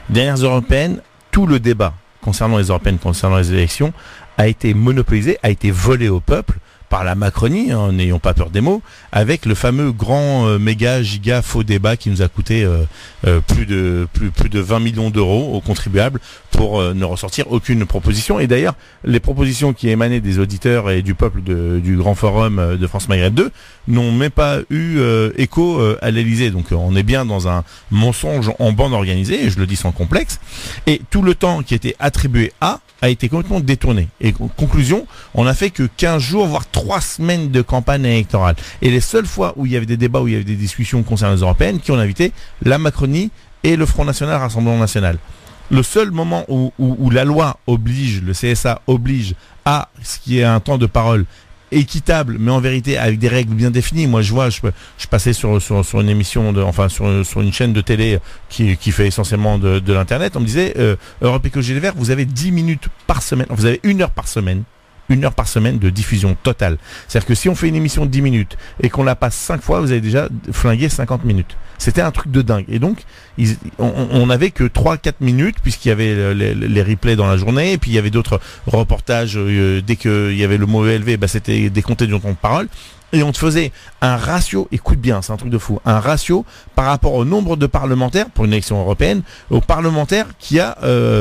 Tout le débat concernant les européennes, concernant les élections, a été monopolisé, a été volé au peuple par la Macronie, n'ayons pas peur des mots, avec le fameux grand méga giga faux débat qui nous a coûté plus de 20 millions d'euros aux contribuables pour ne ressortir aucune proposition. Et d'ailleurs, les propositions qui émanaient des auditeurs et du peuple du grand forum de France Maghreb 2 n'ont même pas eu écho à l'Elysée. Donc on est bien dans un mensonge en bande organisée, et je le dis sans complexe. Et tout le temps qui était attribué a été complètement détourné. Et conclusion, on n'a fait que 15 jours, voire 3 semaines de campagne électorale. Et les seules fois où il y avait des débats, où il y avait des discussions concernant les européennes, qui ont invité la Macronie et le Front National, Rassemblement National. Le seul moment où la loi oblige, le CSA oblige à ce qui est un temps de parole équitable, mais en vérité avec des règles bien définies. Moi, je passais sur une émission sur une chaîne de télé qui fait essentiellement de l'internet. On me disait Europe Écologie Les Verts, vous avez 10 minutes par semaine, vous avez 1 heure par semaine. 1 heure par semaine de diffusion totale. C'est-à-dire que si on fait une émission de 10 minutes et qu'on la passe 5 fois, vous avez déjà flingué 50 minutes. C'était un truc de dingue. Et donc, on n'avait que 3-4 minutes, puisqu'il y avait les replays dans la journée, et puis il y avait d'autres reportages, dès qu'il y avait le mot élevé, c'était décompté du temps de parole. Et on te faisait un ratio, écoute bien, c'est un truc de fou, un ratio par rapport au nombre de parlementaires, pour une élection européenne, aux parlementaires qu'il y a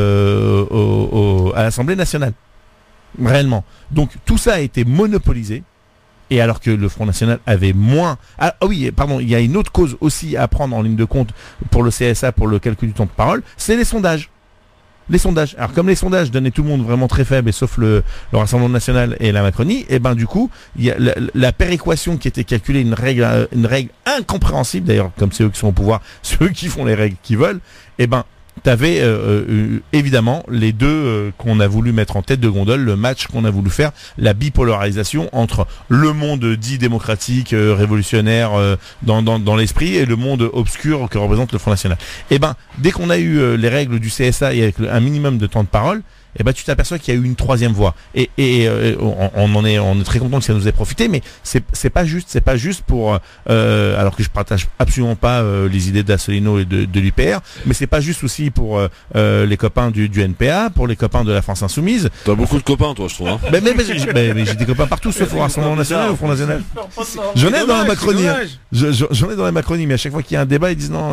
à l'Assemblée nationale. Réellement. Donc tout ça a été monopolisé. Et alors que le Front National avait moins... il y a une autre cause aussi à prendre en ligne de compte pour le CSA, pour le calcul du temps de parole, c'est les sondages. Les sondages. Alors comme les sondages donnaient tout le monde vraiment très faible, et sauf le Rassemblement National et la Macronie, et du coup, il y a la péréquation qui était calculée, une règle incompréhensible, d'ailleurs, comme c'est eux qui sont au pouvoir, c'est eux qui font les règles qu'ils veulent, t'avais évidemment les deux qu'on a voulu mettre en tête de gondole, le match qu'on a voulu faire, la bipolarisation entre le monde dit démocratique, révolutionnaire dans l'esprit, et le monde obscur que représente le Front National. Dès qu'on a eu les règles du CSA et avec un minimum de temps de parole, tu t'aperçois qu'il y a eu une troisième voie. Et on est très content que ça nous ait profité, mais c'est pas juste pour alors que je partage absolument pas les idées d'Asselineau et de l'UPR, mais c'est pas juste aussi pour les copains du NPA, pour les copains de la France Insoumise. T'as beaucoup de copains, toi, je trouve. Hein. Mais j'ai des copains partout, sauf au Rassemblement National, au Front National. J'en ai dans la Macronie. J'en ai dans la Macronie, mais à chaque fois qu'il y a un débat, ils disent non.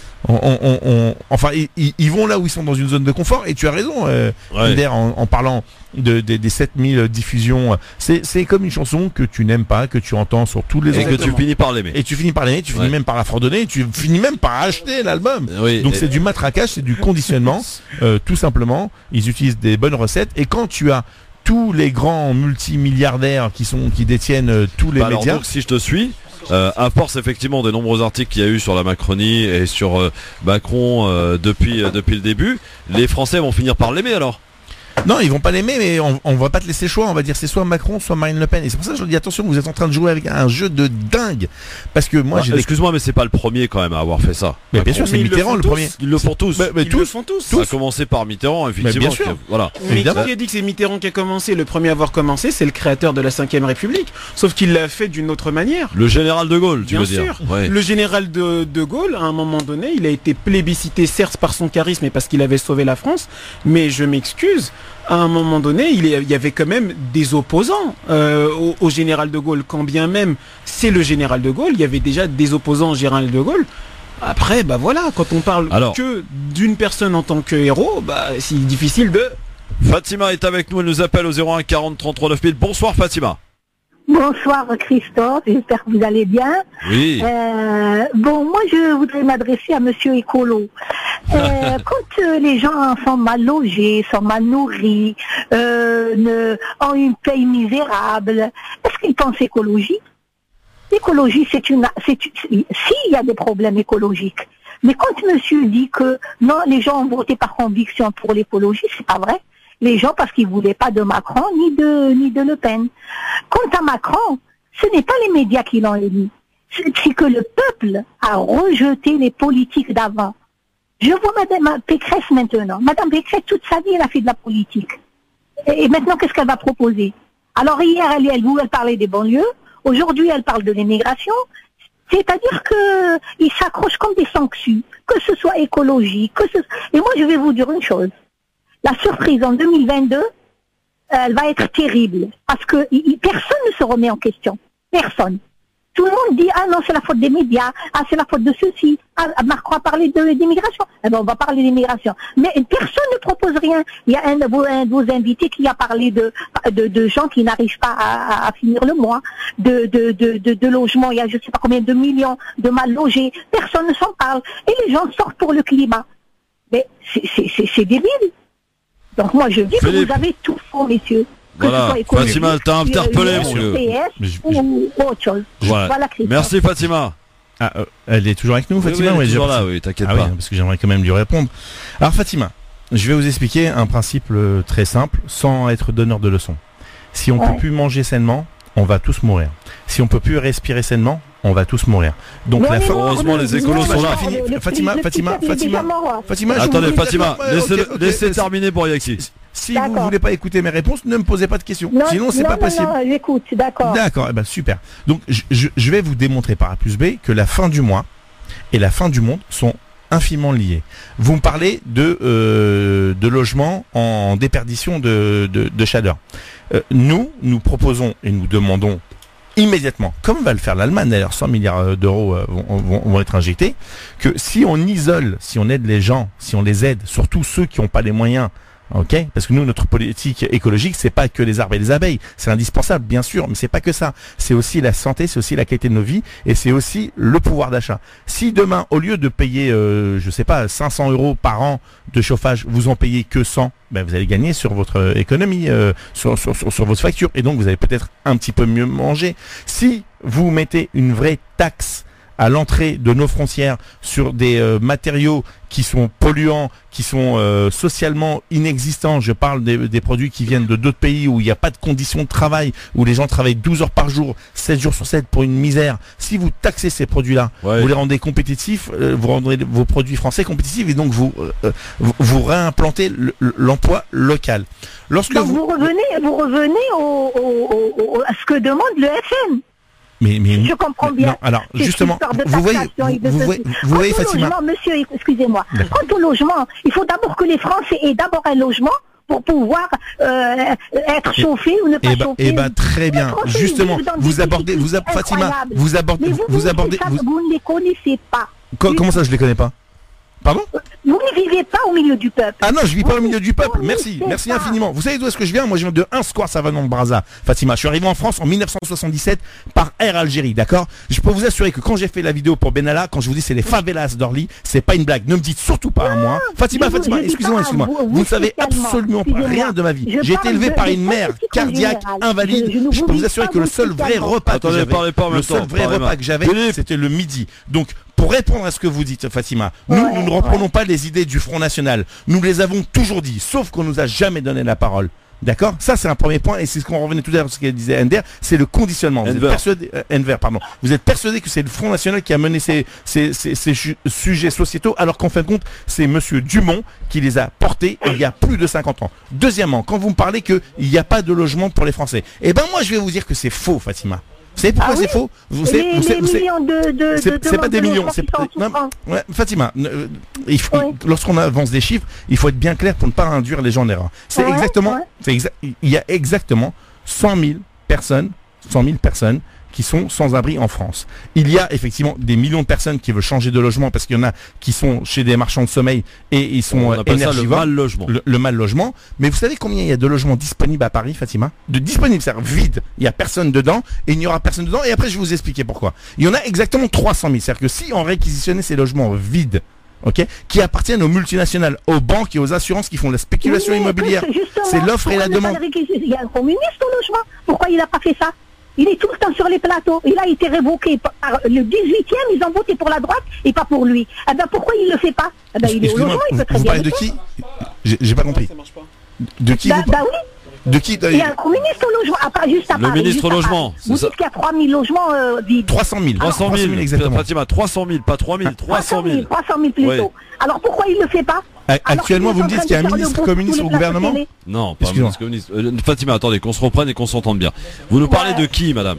Ils vont là où ils sont dans une zone de confort, et tu as raison. En parlant des 7000 diffusions, c'est comme une chanson que tu n'aimes pas, que tu entends sur tous les et que tu finis par l'aimer. Et tu finis par l'aimer, tu finis même par la fredonner, tu finis même par acheter l'album. Donc c'est du matraquage, c'est du conditionnement, tout simplement. Ils utilisent des bonnes recettes, et quand tu as tous les grands multimilliardaires qui détiennent tous les alors médias. donc si je te suis, à force effectivement des nombreux articles qu'il y a eu sur la Macronie et sur Macron depuis le début, les Français vont finir par l'aimer alors. Non, ils vont pas l'aimer, mais on va pas te laisser le choix. On va dire c'est soit Macron, soit Marine Le Pen. Et c'est pour ça que je dis attention, vous êtes en train de jouer avec un jeu de dingue. Parce que moi, excuse-moi, mais c'est pas le premier quand même à avoir fait ça. Mais bien sûr, c'est Mitterrand le premier. Ils le font tous. Ils le font tous. Ça a commencé par Mitterrand, effectivement. Bien sûr. Voilà. Mais qui a dit que c'est Mitterrand qui a commencé? Le premier à avoir commencé, c'est le créateur de la 5ème République. Sauf qu'il l'a fait d'une autre manière. Le général de Gaulle, tu Bien veux sûr. dire. Ouais. Le général de Gaulle, à un moment donné, il a été plébiscité certes par son charisme et parce qu'il avait sauvé la France, mais je m'excuse, à un moment donné, il y avait quand même des opposants au général de Gaulle, quand bien même c'est le général de Gaulle, il y avait déjà des opposants au général de Gaulle. Après, bah voilà, quand on parle que d'une personne en tant que héros, bah c'est difficile de... Fatima est avec nous, elle nous appelle au 01 40 33 9000. Bonsoir Fatima. Bonsoir Christophe, j'espère que vous allez bien. Oui. Bon, moi je voudrais m'adresser à Monsieur Écolo. Quand les gens sont mal logés, sont mal nourris, ont une paye misérable, est-ce qu'ils pensent écologie? L'écologie, s'il y a des problèmes écologiques. Mais quand Monsieur dit que non, les gens ont voté par conviction pour l'écologie, c'est pas vrai. Les gens, parce qu'ils voulaient pas de Macron ni de Le Pen. Quant à Macron, ce n'est pas les médias qui l'ont élu. C'est que le peuple a rejeté les politiques d'avant. Je vois Madame Pécresse maintenant. Madame Pécresse, toute sa vie, elle a fait de la politique. Et maintenant, qu'est-ce qu'elle va proposer? Alors hier, elle parlait des banlieues. Aujourd'hui, elle parle de l'immigration. C'est-à-dire que ils s'accrochent comme des sangsues, que ce soit écologique, Et moi, je vais vous dire une chose. La surprise en 2022, elle va être terrible. Parce que personne ne se remet en question. Personne. Tout le monde dit, ah non, c'est la faute des médias, ah c'est la faute de ceci, ah Macron a parlé d'immigration, eh ben on va parler d'immigration. Mais personne ne propose rien. Il y a un de vos invités qui a parlé de gens qui n'arrivent pas à finir le mois, de logements, il y a je sais pas combien de millions de mal logés, personne ne s'en parle. Et les gens sortent pour le climat. Mais c'est débile. Donc moi je dis que vous avez tout faux, messieurs. Voilà, Fatima, t'as interpellé, monsieur. Ou autre chose. Voilà. Merci Fatima. Elle est toujours avec nous, Fatima? Oui, elle est toujours là, oui, t'inquiète pas. Oui, parce que j'aimerais quand même lui répondre. Alors Fatima, je vais vous expliquer un principe très simple, sans être donneur de leçons. Si on peut plus manger sainement, on va tous mourir. Si on peut plus respirer sainement, on va tous mourir. Donc heureusement les écolos sont là. Fatima. Attendez, Fatima, laissez terminer pour Yaxi. Si vous ne voulez pas écouter mes réponses, ne me posez pas de questions. Sinon, c'est pas possible. Non, j'écoute, d'accord. D'accord, eh ben, super. Donc, je vais vous démontrer par A plus B que la fin du mois et la fin du monde sont infiniment liés. Vous me parlez de logement en déperdition de chaleur. Nous proposons et nous demandons immédiatement, comme va le faire l'Allemagne, d'ailleurs 100 milliards d'euros vont être injectés, que si on isole, si on aide les gens, si on les aide, surtout ceux qui n'ont pas les moyens, ok, parce que nous, notre politique écologique, c'est pas que les arbres et les abeilles, c'est indispensable, bien sûr, mais c'est pas que ça. C'est aussi la santé, c'est aussi la qualité de nos vies, et c'est aussi le pouvoir d'achat. Si demain, au lieu de payer, je sais pas, 500 euros par an de chauffage, vous en payez que 100, ben vous allez gagner sur votre économie, sur votre facture, et donc vous allez peut-être un petit peu mieux manger. Si vous mettez une vraie taxe à l'entrée de nos frontières sur des matériaux qui sont polluants, qui sont socialement inexistants. Je parle des produits qui viennent de d'autres pays où il n'y a pas de conditions de travail, où les gens travaillent 12 heures par jour, 7 jours sur 7 pour une misère. Si vous taxez ces produits-là, vous les rendez compétitifs, vous rendrez vos produits français compétitifs et donc vous réimplantez l'emploi local. Lorsque donc vous revenez à ce que demande le FN. Mais je comprends bien. Non, alors justement, vous voyez Fatima. Monsieur, excusez-moi. Quant au logement, il faut d'abord que les Français aient d'abord un logement pour pouvoir être chauffés ou ne pas chauffés. Eh ben très bien. Justement, Fatima, vous abordez. Vous ne les connaissez pas. Comment ça, je les connais pas? Pardon? Vous ne vivez pas au milieu du peuple. Ah non, je vis pas au milieu du peuple. Vous Merci, ne merci vivez pas. infiniment. Vous savez d'où est-ce que je viens? Moi, je viens de 1 square Savanon de Brazza, Fatima. Je suis arrivé en France en 1977 par Air Algérie, d'accord? Je peux vous assurer que quand j'ai fait la vidéo pour Benalla, quand je vous dis c'est les favelas d'Orly, c'est pas une blague. Ne me dites surtout pas à moi. Fatima, je Fatima, dis excusez-moi, pas, excusez-moi. vous Vous ne savez spécialement, absolument pas excusez-moi. rien de ma vie. Je J'ai été parle élevé de- par de une mère politique en cardiaque, général. invalide. Je ne Je vous peux vous dis assurer pas que le vous seul vrai spécialement. repas que Attendez, j'avais, parlez pas en le même seul temps, vrai parlez repas pas. que j'avais, Philippe. c'était le midi. Donc, pour répondre à ce que vous dites, Fatima, nous ne reprenons pas les idées du Front National. Nous les avons toujours dit, sauf qu'on nous a jamais donné la parole. D'accord? Ça, c'est un premier point, et c'est ce qu'on revenait tout à l'heure, ce qu'elle disait Ender, c'est le conditionnement. Vous êtes Enver. persuadé, Enver, pardon. Vous êtes persuadé que c'est le Front National qui a mené ces sujets sociétaux, alors qu'en fin de compte, c'est Monsieur Dumont qui les a portés il y a plus de 50 ans. Deuxièmement, quand vous me parlez qu'il n'y a pas de logement pour les Français, eh ben, moi, je vais vous dire que c'est faux, Fatima. Vous savez pourquoi Ah c'est oui? faux? Vous Les savez, millions de c'est pas des millions, c'est pas. Non, ouais, Fatima, il faut, Ouais. lorsqu'on avance des chiffres, il faut être bien clair pour ne pas induire les gens en erreur. C'est Ouais, exactement, ouais. il y a exactement 100 000 personnes qui sont sans abri en France. Il y a effectivement des millions de personnes qui veulent changer de logement parce qu'il y en a qui sont chez des marchands de sommeil et ils sont On appelle ça le énergivores. mal logement. Le mal logement. Mais vous savez combien il y a de logements disponibles à Paris, Fatima? De disponibles, c'est-à-dire vide. Il n'y a personne dedans et il n'y aura personne dedans. Et après, je vais vous expliquer pourquoi. Il y en a exactement 300 000. C'est-à-dire que si on réquisitionnait ces logements vides, ok, qui appartiennent aux multinationales, aux banques et aux assurances qui font la spéculation immobilière, c'est l'offre et la demande. Il y a un communiste au logement. Pourquoi il n'a pas fait ça? Il est tout le temps sur les plateaux. Il a été révoqué par le 18e, ils ont voté pour la droite et pas pour lui. Eh ben pourquoi il ne le fait pas? Eh ben il est au Excusez-moi, logement, il peut très vous bien. parlez de le faire. qui? J'ai pas compris. De qui vous Bah parlez? oui, De qui? il y a un communiste au logement. Ah, pas juste à Le Paris, ministre juste à logement, Paris. c'est Vous ça. dites qu'il y a 3000 logements vides. 300 000. 300 000, exactement. Fatima, 300 000, pas 3 000, 300 000. 300 000 plutôt. Ouais. Alors pourquoi il ne le fait pas? Actuellement, vous me dites qu'il y a un Alors qu'il est en ministre train de faire le communiste beau au sur tous les gouvernement? plateaux télé. Non, pas un Excusez-moi. ministre communiste. Fatima, attendez, qu'on se reprenne et qu'on s'entende bien. Vous nous parlez de qui, madame?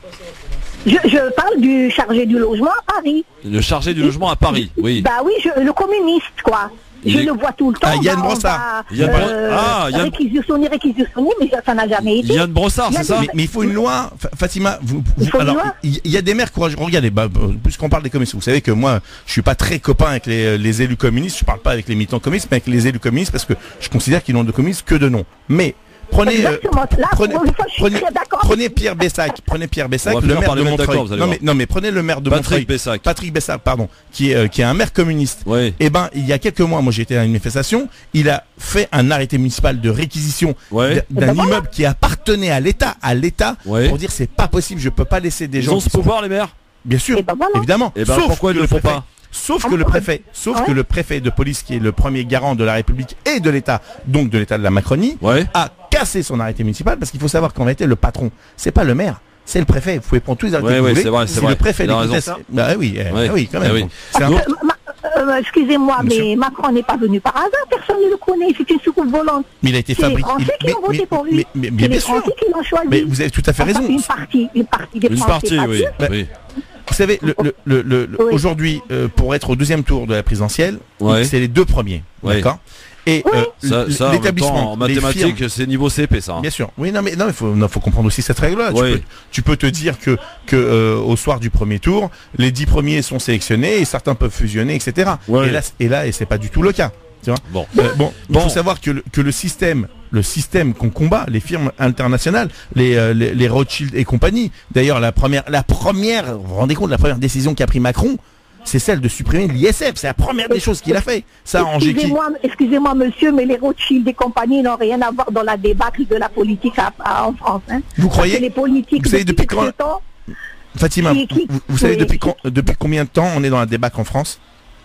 Je parle du chargé du logement à Paris. Le chargé du logement à Paris, oui. Bah oui, le communiste, quoi. Il Je est- le vois tout le temps. Ah, Yann bah, on Brossard. va, Yann Yann- réquisitionner, mais ça n'a jamais été. Yann Brossard, c'est ça? Mais il faut une loi, Fatima. Il faut une alors, loi. il y a des maires courageux. Regardez, puisqu'on parle des communistes, vous savez que moi, je suis pas très copain avec les élus communistes. Je parle pas avec les militants communistes, mais avec les élus communistes parce que je considère qu'ils n'ont de communistes que de nom. Mais prenez, Exactement. Là, pour une fois, je suis très d'accord. prenez Pierre Bessac, On va le finir maire par de les mettre d'accord, Montreuil. vous allez voir. Non mais prenez le maire de Montreuil. Patrick Bessac. Patrick Bessac, pardon, qui est un maire communiste. Oui. Eh ben, il y a quelques mois, moi j'étais à une manifestation, il a fait un arrêté municipal de réquisition Ouais. d'un voilà. immeuble qui appartenait à l'État, Ouais. pour dire c'est pas possible, je peux pas laisser des Ils gens ont ce qui sont- pouvoir, les maires? bien sûr, Eh ben voilà. évidemment. Eh ben, Sauf pourquoi ils que ne le font préfet- pas? Sauf que le préfet, que le préfet de police, qui est le premier garant de la République et de l'État, donc de l'État de la Macronie, Ouais. a cassé son arrêté municipal parce qu'il faut savoir qu'en réalité, le patron, c'est pas le maire. C'est le préfet. Vous pouvez prendre tous les arrêtés Ouais, que vous ouais, voulez. c'est vrai, c'est Si vrai. le préfet Il a les raison. conteste- bah oui, Ouais. oui, quand même. Eh oui. C'est un- Excusez-moi, Bien mais Macron n'est pas venu par hasard, personne ne le connaît, c'est une soucoupe volante. Mais il a été C'est les fabriqué. Français qui ont voté pour lui. mais C'est bien les sûr. Français qui l'ont choisi. Mais vous avez tout à fait raison. Une partie des Une Français. partie, pas oui. tous. Oui. Vous savez, Oui. aujourd'hui, pour être au deuxième tour de la présidentielle, Ouais. c'est les deux premiers, Ouais. d'accord. Et Oui. Ça, en même temps, en les mathématiques, firmes- c'est niveau CP, ça. hein. bien sûr. Oui, non, mais faut comprendre aussi cette règle-là. Oui. Tu peux te dire que au soir du premier tour, les 10 premiers sont sélectionnés et certains peuvent fusionner, etc. Ouais. Et c'est pas du tout le cas. Tu vois. Bon. Il Bon. faut savoir que le système qu'on combat, les firmes internationales, les Rothschild et compagnie. D'ailleurs, la première, vous vous rendez compte, la première décision qu'a pris Macron, c'est celle de supprimer l'ISF. C'est la première des choses qu'il a fait. Ça a arrangé qui? Excusez-moi, monsieur, mais les Rothschild et compagnie n'ont rien à voir dans la débâcle de la politique en France. Hein. Vous croyez? Parce que les politiques Vous savez depuis quand? ce temps, Fatima, vous savez Oui. depuis combien de temps on est dans la débâcle en France?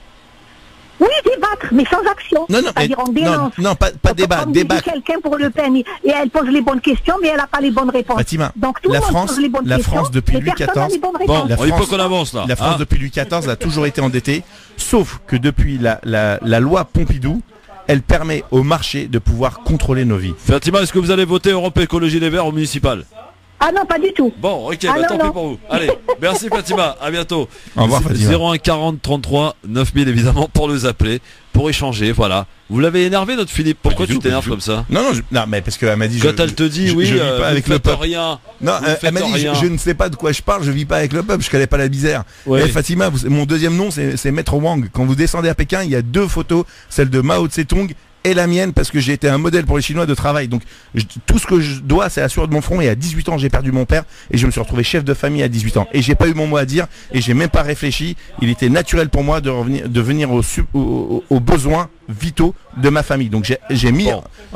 oui, débattre, mais sans action. Non, C'est-à-dire on dénonce. non, pas débat, Comme disait débâcle. quelqu'un pour Le Pen, et elle pose les bonnes questions, mais elle n'a pas les bonnes réponses. Fatima, Donc tout la le monde France- pose les bonnes la questions, France depuis mais Louis personne n'a XIV. les bonnes Bon, réponses. La il faut France- qu'on avance là. La France hein. depuis Louis XIV a toujours été endettée, sauf que depuis la loi Pompidou, elle permet au marché de pouvoir contrôler nos vies. Fatima, est-ce que vous allez voter Europe Écologie Les Verts au municipal? Ah non, pas du tout. Bon, ok, Ah, non, tant non. pis pour vous. Allez, merci Fatima, à bientôt. Au revoir, Fatima. 01 40 33 9000 évidemment pour nous appeler, pour échanger, voilà. Vous l'avez énervé notre Philippe, pourquoi Pas du tu tout, pas t'énerves du tout. comme ça? Non, non, mais parce qu'elle m'a dit. Quand elle te dit oui, je vis pas vous avec ne le faites peuple. rien. Non, vous ne elle m'a faites dit, rien. je ne sais pas de quoi je parle, je vis pas avec le peuple, je connais pas la misère. Ouais. Et Fatima, mon deuxième nom, c'est Maître Wang. Quand vous descendez à Pékin, il y a 2 photos, celle de Mao Tse-tung et la mienne, parce que j'ai été un modèle pour les Chinois de travail. Donc, tout ce que je dois, c'est assurer de mon front. Et à 18 ans, j'ai perdu mon père et je me suis retrouvé chef de famille à 18 ans. Et j'ai pas eu mon mot à dire et j'ai même pas réfléchi. Il était naturel pour moi de venir aux besoins vitaux de ma famille. Donc j'ai mis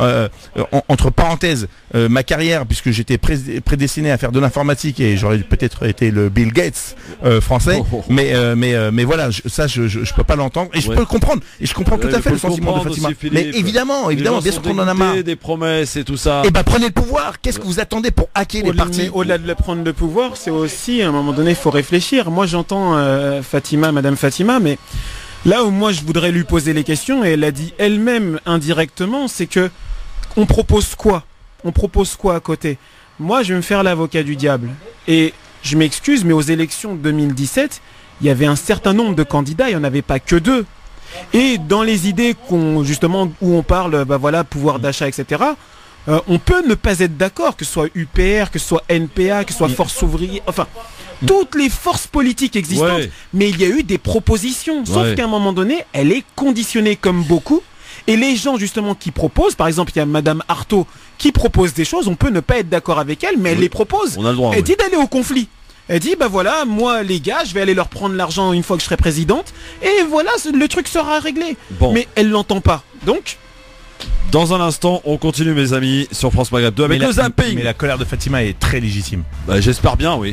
entre parenthèses ma carrière, puisque j'étais prédestiné à faire de l'informatique et j'aurais peut-être été le Bill Gates français. Mais voilà, je peux pas l'entendre et je peux le comprendre. Et je comprends tout à fait le sentiment de Fatima. Aussi, mais évidemment, bien sûr qu'on en a marre. Des promesses et tout ça. Et ben prenez le pouvoir. Qu'est-ce que vous attendez pour hacker les partis? Au-delà de prendre le pouvoir, c'est aussi à un moment donné, il faut réfléchir. Moi, j'entends Madame Fatima, mais là où moi je voudrais lui poser les questions, et elle a dit elle-même indirectement, c'est que on propose quoi? On propose quoi à côté? Moi, je vais me faire l'avocat du diable. Et je m'excuse, mais aux élections de 2017, il y avait un certain nombre de candidats, il n'y en avait pas que 2. Et dans les idées justement où on parle, pouvoir d'achat, etc. On peut ne pas être d'accord, que ce soit UPR, que ce soit NPA, que ce soit Force ouvrière, enfin toutes les forces politiques existantes, mais il y a eu des propositions, sauf qu'à un moment donné, elle est conditionnée comme beaucoup, et les gens justement qui proposent, par exemple il y a Madame Artaud qui propose des choses, on peut ne pas être d'accord avec elle, mais elle les propose. On a le droit, elle dit d'aller au conflit. Elle dit, moi les gars, je vais aller leur prendre l'argent une fois que je serai présidente, et voilà, le truc sera réglé. Bon. Mais elle l'entend pas, donc... Dans un instant, on continue mes amis sur France Maghreb 2 avec le zapping. Mais la colère de Fatima est très légitime. Bah, j'espère bien, oui.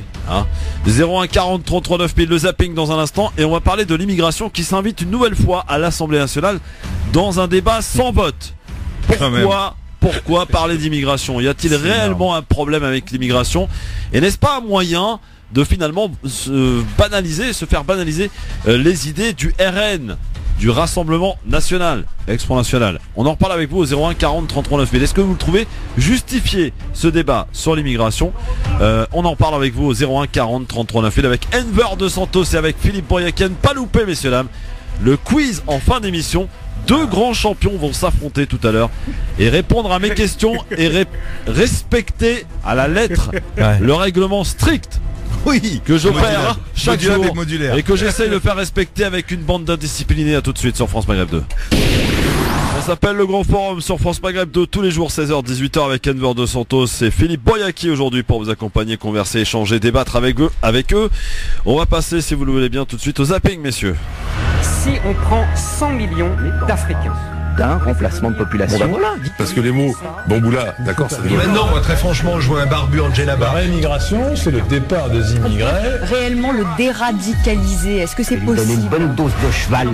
01 40 33 9000, le zapping dans un instant. Et on va parler de l'immigration qui s'invite une nouvelle fois à l'Assemblée nationale dans un débat sans vote. Pourquoi parler d'immigration? Y a-t-il réellement un problème avec l'immigration? Et n'est-ce pas un moyen de finalement se faire banaliser les idées du RN, du Rassemblement National, Front National? On en reparle avec vous au 01 40 33 9000. Est-ce que vous le trouvez justifié, ce débat sur l'immigration? On en parle avec vous au 01 40 33 9000 avec Enver de Santos et avec Philippe Boyaken. Pas loupé, messieurs dames, le quiz en fin d'émission. 2 grands champions vont s'affronter tout à l'heure et répondre à mes questions et respecter à la lettre le règlement strict que j'opère chaque jour et que j'essaye de faire respecter avec une bande d'indisciplinés. À tout de suite sur France Maghreb 2. Ça s'appelle le Grand Forum sur France Maghreb 2 tous les jours 16h 18h avec Enver de Santos et Philippe Boyaki aujourd'hui pour vous accompagner, converser, échanger, débattre avec eux. On va passer, si vous le voulez bien, tout de suite au zapping, messieurs. Si on prend 100 millions d'Africains d'un remplacement de population. Bon, ben voilà. Parce que les mots bamboula, d'accord, ça veut maintenant, moi, très franchement, je vois un barbu en là-bas. La réimmigration, c'est le départ des immigrés. Réellement le déradicaliser, est-ce que c'est possible? Donner une bonne dose de cheval.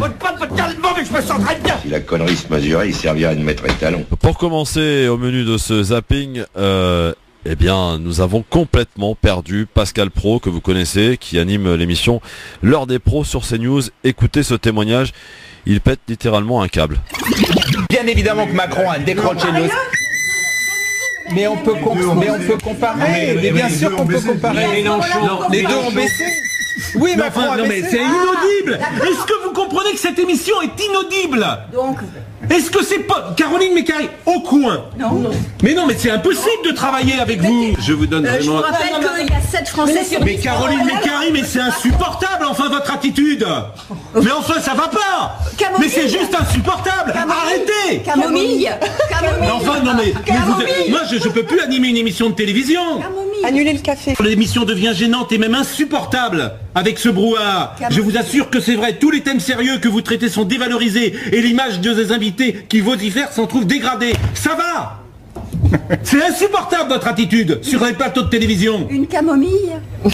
Si la connerie se mesurait, il servirait de maître étalon. Pour commencer au menu de ce zapping, eh bien, nous avons complètement perdu Pascal Praud, que vous connaissez, qui anime l'émission L'heure des pros sur CNews. Écoutez ce témoignage, il pète littéralement un câble. Bien évidemment que Macron a décroché le... Mais on peut comparer, mais bien sûr qu'on peut comparer. Les deux ont baissé. Oui, mais enfin, non mais c'est inaudible. Est-ce que vous comprenez que cette émission est inaudible? Donc, est-ce que c'est pas Caroline Mécari au coin? Non. Mais non, mais c'est impossible de travailler avec vous. Je vous donne je vous vraiment... rappelle qu'il y a 7 Français sur 10. Mais Caroline Mécari, mais c'est insupportable, enfin, votre attitude. Mais enfin, ça va pas. Mais c'est juste insupportable. Arrêtez. Camomille. Mais enfin, non mais moi, je peux plus animer une émission de télévision. Annulez le café. L'émission devient gênante et même insupportable avec ce brouhaha. Je vous assure que c'est vrai, tous les thèmes sérieux que vous traitez sont dévalorisés et l'image de ces invités qui vocifèrent s'en trouve dégradée. Ça va. C'est insupportable votre attitude sur les plateaux de télévision. Une camomille.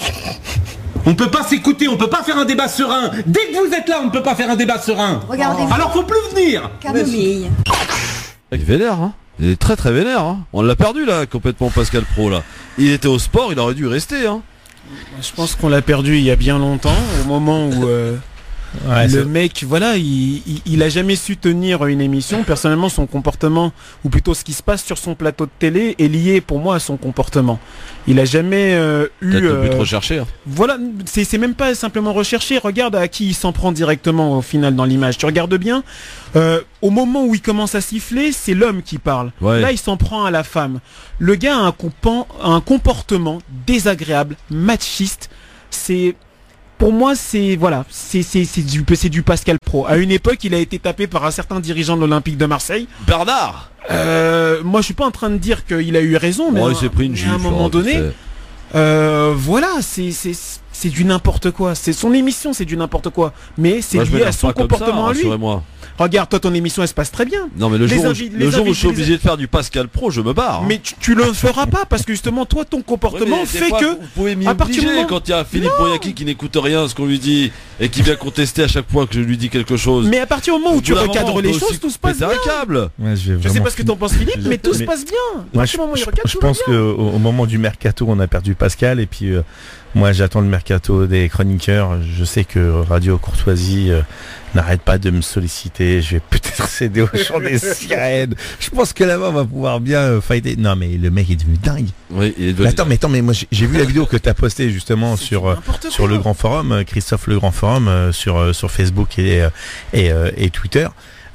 On peut pas s'écouter, on peut pas faire un débat serein. Dès que vous êtes là, on ne peut pas faire un débat serein. Regardez-vous. Alors faut plus venir. Camomille. Il est vénère, hein. Il est très très vénère, hein. On l'a perdu là, complètement, Pascal Praud là. Il était au sport, il aurait dû rester, hein. Je pense qu'on l'a perdu il y a bien longtemps, au moment où Ouais, le mec, voilà, il a jamais su tenir une émission. Personnellement, son comportement, ou plutôt ce qui se passe sur son plateau de télé, est lié pour moi à son comportement. Il a jamais eu... Peut-être le but recherché. Hein. Voilà, c'est même pas simplement recherché. Regarde à qui il s'en prend directement au final dans l'image. Tu regardes bien, au moment où il commence à siffler, c'est l'homme qui parle. Ouais. Là, il s'en prend à la femme. Le gars a un comportement désagréable, machiste. Pour moi, c'est du Pascal Pro. À une époque, il a été tapé par un certain dirigeant de l'Olympique de Marseille. Bernard. Moi, je suis pas en train de dire qu'il a eu raison, mais il s'est pris une à gifle, un moment donné, voilà, c'est du n'importe quoi. C'est son émission, c'est du n'importe quoi. Mais c'est lié à son comportement à lui. Regarde, toi, ton émission, elle se passe très bien. Non, mais le jour où je suis obligé de faire du Pascal Pro, je me barre. Mais tu le feras pas parce que justement, toi, ton comportement fait que. Vous pouvez m'y obliger quand il y a Philippe Boyaki qui n'écoute rien à ce qu'on lui dit et qui vient contester à chaque fois que je lui dis quelque chose. Mais à partir du moment où tu recadres les choses, tout se passe bien. C'est un câble. Ouais, je sais pas ce que t'en penses, Philippe, mais tout se passe bien. Moi, je pense qu'au moment du mercato, on a perdu Pascal et puis. Moi, j'attends le mercato des chroniqueurs. Je sais que Radio Courtoisie n'arrête pas de me solliciter. Je vais peut-être céder au chant des sirènes. Je pense que là-bas, on va pouvoir bien fighter. Non, mais le mec est devenu dingue. Oui, il est devenu... Attends, mais moi, j'ai vu la vidéo que tu as postée justement sur le Grand Forum, Christophe le Grand Forum, sur Facebook et Twitter.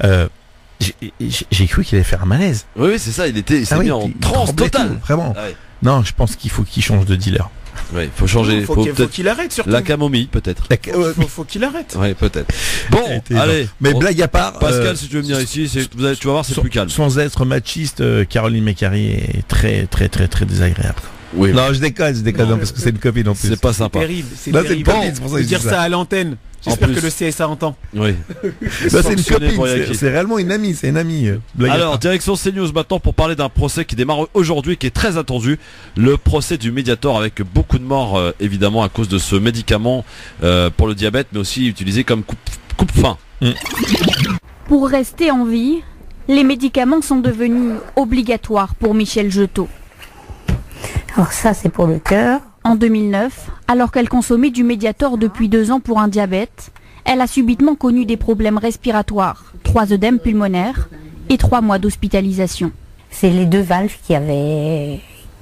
J'ai cru qu'il allait faire un malaise. Oui, c'est ça. Il s'est mis en transe totale. Vraiment. Ah ouais. Non, je pense qu'il faut qu'il change de dealer. Oui, faut changer. Faut qu'il arrête surtout. La camomille, peut-être. Faut qu'il arrête. Oui, peut-être. Bon, allez. Mais blague à part. Pascal, si tu veux venir ici, tu vas voir, c'est plus calme. Sans être machiste, Caroline Mécari est très, très, très, très désagréable. Oui. Non, je déconne, non, parce que c'est une copine en plus. C'est pas sympa. C'est terrible. C'est pour ça que je dire dis ça à l'antenne. J'espère que le CSA entend. Oui. C'est une copine, c'est réellement une amie, Alors, direction CNews maintenant pour parler d'un procès qui démarre aujourd'hui, qui est très attendu. Le procès du Mediator avec beaucoup de morts, évidemment, à cause de ce médicament pour le diabète, mais aussi utilisé comme coupe-faim. Pour rester en vie, les médicaments sont devenus obligatoires pour Michel Jetot. Alors ça, c'est pour le cœur. En 2009, alors qu'elle consommait du Mediator depuis 2 ans pour un diabète, elle a subitement connu des problèmes respiratoires, 3 œdèmes pulmonaires et 3 mois d'hospitalisation. C'est les 2 valves qui avaient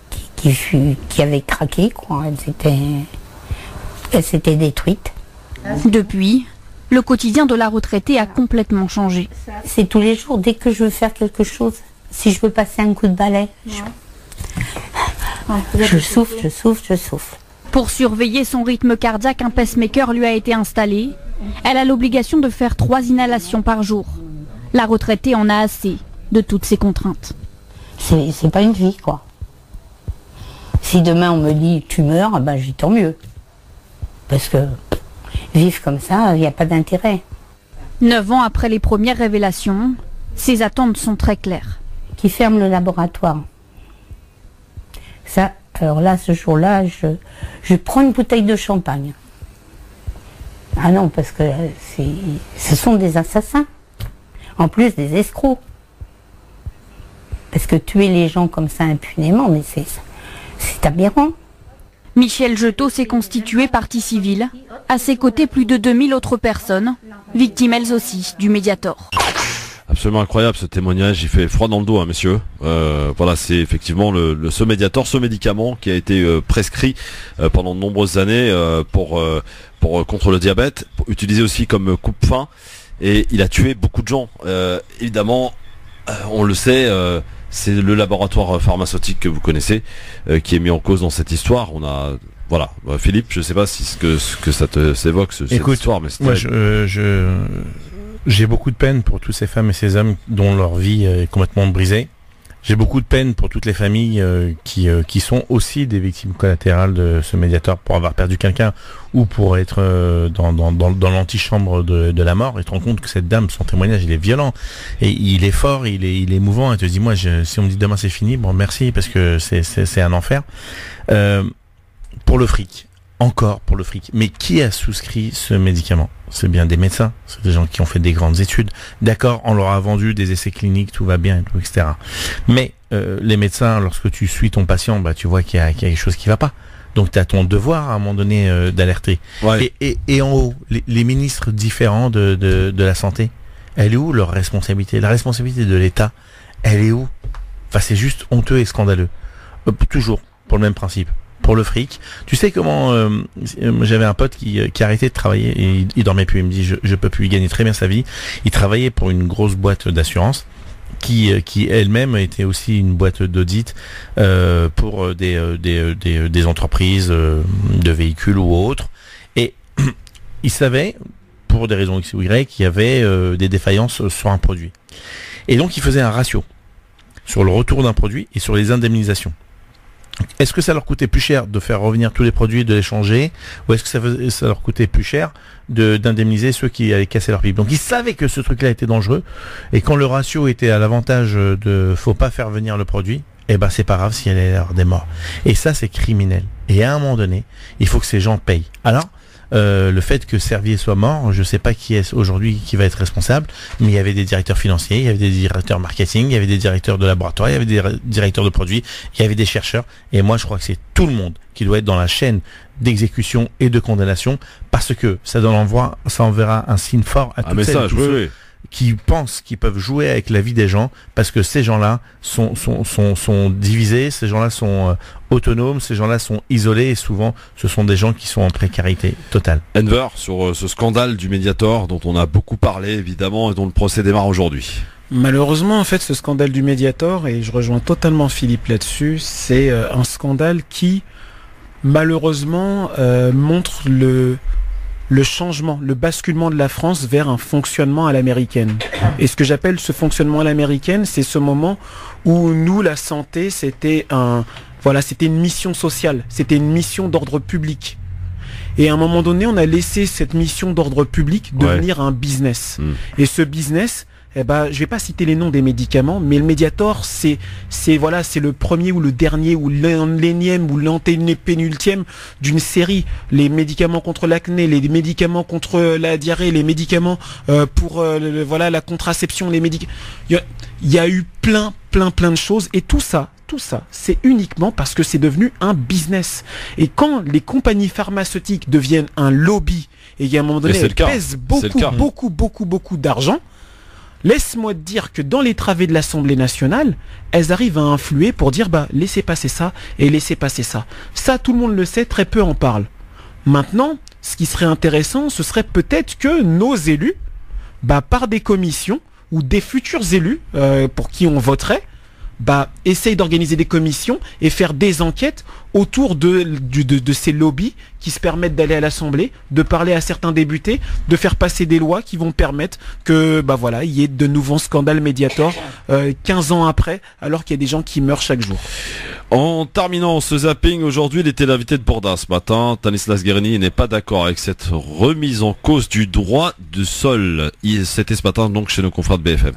craqué, quoi. Elles s'étaient détruites. Depuis, le quotidien de la retraitée a complètement changé. C'est tous les jours, dès que je veux faire quelque chose. Si je veux passer un coup de balai, je souffle. Pour surveiller son rythme cardiaque, un pacemaker lui a été installé. Elle a l'obligation de faire 3 inhalations par jour. La retraitée en a assez de toutes ces contraintes. C'est pas une vie, quoi. Si demain on me dit tu meurs, ben j'ai tant mieux. Parce que vivre comme ça, il n'y a pas d'intérêt. 9 ans après les premières révélations, ses attentes sont très claires. Qui ferme le laboratoire. Ça, alors là, ce jour-là, je prends une bouteille de champagne. Ah non, parce que ce sont des assassins. En plus, des escrocs. Parce que tuer les gens comme ça impunément, mais c'est aberrant. Michel Jetot s'est constitué partie civile. À ses côtés, plus de 2000 autres personnes, victimes elles aussi du Mediator. Absolument incroyable ce témoignage, il fait froid dans le dos, hein, messieurs. Voilà, c'est effectivement ce Mediator, ce médicament qui a été prescrit pendant de nombreuses années contre le diabète, utilisé aussi comme coupe-faim, et il a tué beaucoup de gens. Évidemment, on le sait, c'est le laboratoire pharmaceutique que vous connaissez qui est mis en cause dans cette histoire. On a voilà, Philippe, je sais pas si ce que ça te s'évoque cette histoire, mais moi j'ai beaucoup de peine pour toutes ces femmes et ces hommes dont leur vie est complètement brisée. J'ai beaucoup de peine pour toutes les familles qui sont aussi des victimes collatérales de ce Mediator pour avoir perdu quelqu'un ou pour être dans l'antichambre de la mort et te rends compte que cette dame, son témoignage, il est violent et il est fort, il est émouvant et te dis moi si on me dit demain c'est fini, bon merci parce que c'est un enfer. Pour le fric. Encore pour le fric. Mais qui a souscrit ce médicament? C'est bien des médecins, c'est des gens qui ont fait des grandes études. D'accord, on leur a vendu des essais cliniques, tout va bien, etc. Mais les médecins, lorsque tu suis ton patient, bah tu vois qu'il y a quelque chose qui va pas. Donc tu as ton devoir à un moment donné d'alerter. Ouais. Et en haut, les ministres différents de la santé, elle est où leur responsabilité? La responsabilité de l'État, elle est où? Enfin, c'est juste honteux et scandaleux. Toujours pour le même principe. Pour le fric. Tu sais comment j'avais un pote qui a arrêté de travailler et il dormait plus. Il me dit je peux plus. Il gagnait très bien sa vie. Il travaillait pour une grosse boîte d'assurance qui elle-même était aussi une boîte d'audit pour des entreprises de véhicules ou autres. Et il savait, pour des raisons X ou Y, qu'il y avait des défaillances sur un produit. Et donc il faisait un ratio sur le retour d'un produit et sur les indemnisations. Est-ce que ça leur coûtait plus cher de faire revenir tous les produits, de les changer, ou est-ce que ça leur coûtait plus cher d'indemniser ceux qui allaient casser leur pipe? Donc ils savaient que ce truc-là était dangereux, et quand le ratio était à l'avantage de faut pas faire venir le produit, eh ben c'est pas grave s'il y a l'air des morts. Et ça c'est criminel. Et à un moment donné, il faut que ces gens payent. Alors le fait que Servier soit mort, je sais pas qui est aujourd'hui qui va être responsable, mais il y avait des directeurs financiers, il y avait des directeurs marketing, il y avait des directeurs de laboratoire, il y avait des directeurs de produits, il y avait des chercheurs, et moi je crois que c'est tout le monde qui doit être dans la chaîne d'exécution et de condamnation, parce que ça enverra un signe fort à toutes celles et tous ceux qui pensent qu'ils peuvent jouer avec la vie des gens, parce que ces gens-là sont divisés, ces gens-là sont autonomes, ces gens-là sont isolés, et souvent ce sont des gens qui sont en précarité totale. Enver, sur ce scandale du Mediator dont on a beaucoup parlé évidemment et dont le procès démarre aujourd'hui. Malheureusement, en fait, ce scandale du Mediator, et je rejoins totalement Philippe là-dessus, c'est un scandale qui malheureusement montre le changement, le basculement de la France vers un fonctionnement à l'américaine. Et ce que j'appelle ce fonctionnement à l'américaine, c'est ce moment où nous, la santé, c'était une mission sociale, c'était une mission d'ordre public. Et à un moment donné, on a laissé cette mission d'ordre public devenir un business. Et ce business, je vais pas citer les noms des médicaments, mais le Mediator, c'est le premier ou le dernier ou l'énième ou l'antépénultième d'une série. Les médicaments contre l'acné, les médicaments contre la diarrhée, les médicaments pour la contraception, les médicaments. Il y a eu plein de choses, et tout ça, c'est uniquement parce que c'est devenu un business. Et quand les compagnies pharmaceutiques deviennent un lobby et qu'à un moment donné elles pèsent beaucoup d'argent, laisse-moi te dire que dans les travées de l'Assemblée nationale, elles arrivent à influer pour dire laissez passer ça et laissez passer ça. Ça, tout le monde le sait, très peu en parlent. Maintenant, ce qui serait intéressant, ce serait peut-être que nos élus, par des commissions ou des futurs élus pour qui on voterait, essaye d'organiser des commissions et faire des enquêtes autour de ces lobbies qui se permettent d'aller à l'Assemblée, de parler à certains députés, de faire passer des lois qui vont permettre que il y ait de nouveaux scandales Mediator 15 ans après, alors qu'il y a des gens qui meurent chaque jour. En terminant ce zapping, aujourd'hui il était l'invité de Bourdin ce matin. Stanislas Guerini n'est pas d'accord avec cette remise en cause du droit du sol. C'était ce matin donc chez nos confrères de BFM.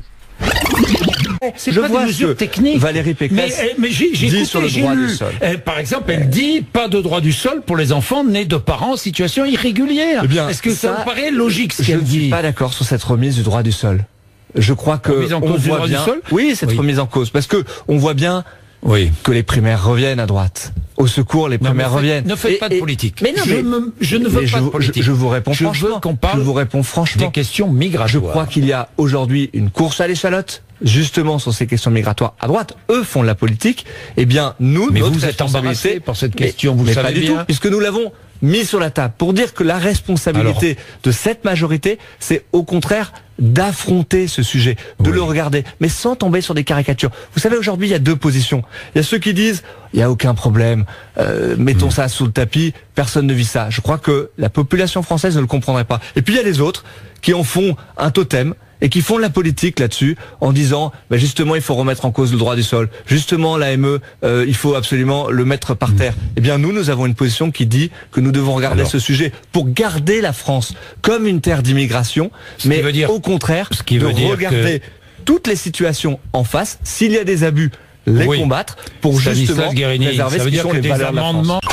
C'est pas des mesures techniques. Valérie Pécresse mais j'ai écouté, sur le droit du sol. Par exemple, elle dit pas de droit du sol pour les enfants nés de parents en situation irrégulière. Est-ce que ça vous paraît logique ce qu'elle dit? Je ne suis pas d'accord sur cette remise du droit du sol. Je crois que remise en cause du droit du sol. Oui, cette remise en cause, parce que on voit bien que les primaires reviennent à droite. Au secours, les primaires reviennent. Ne faites pas de politique. Mais non, je ne veux pas de politique. Je vous réponds franchement. Je veux qu'on parle des questions migratoires. Je crois qu'il y a aujourd'hui une course à l'échalote, justement sur ces questions migratoires à droite. Eux font de la politique. Eh bien, nous, mais notre vous êtes embarrassé par cette question, vous le savez pas du bien. tout, puisque nous l'avons mis sur la table pour dire que la responsabilité de cette majorité, c'est au contraire d'affronter ce sujet, de le regarder, mais sans tomber sur des caricatures. Vous savez, aujourd'hui, il y a deux positions. Il y a ceux qui disent, il n'y a aucun problème, mettons ça sous le tapis, personne ne vit ça. Je crois que la population française ne le comprendrait pas. Et puis il y a les autres qui en font un totem et qui font de la politique là-dessus en disant justement il faut remettre en cause le droit du sol, justement l'AME il faut absolument le mettre par terre. Eh bien nous avons une position qui dit que nous devons regarder ce sujet pour garder la France comme une terre d'immigration, mais au contraire de regarder toutes les situations en face, s'il y a des abus, les combattre pour justement préserver ce qui sont les valeurs de la France.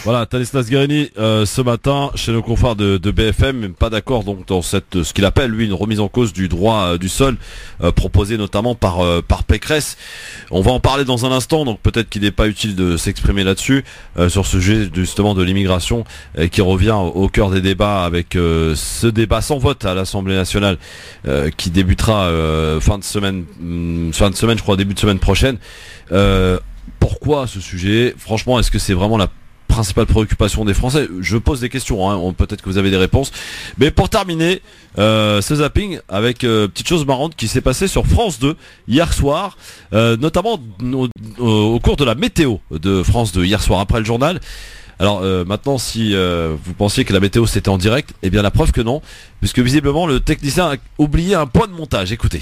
Voilà, Stanislas Guérini ce matin chez nos confrères de BFM, même pas d'accord donc dans ce qu'il appelle lui une remise en cause du droit du sol proposé notamment par Pécresse. On va en parler dans un instant, donc peut-être qu'il n'est pas utile de s'exprimer là-dessus sur ce sujet justement de l'immigration qui revient au cœur des débats avec ce débat sans vote à l'Assemblée nationale qui débutera fin de semaine je crois, début de semaine prochaine. Pourquoi ce sujet? Franchement, est-ce que c'est vraiment la principale préoccupation des Français? Je pose des questions, hein. Peut-être que vous avez des réponses. Mais pour terminer, ce zapping avec petite chose marrante qui s'est passée sur France 2 hier soir, notamment au cours de la météo de France 2 hier soir après le journal. Alors maintenant, si vous pensiez que la météo c'était en direct, eh bien la preuve que non, puisque visiblement le technicien a oublié un point de montage. Écoutez.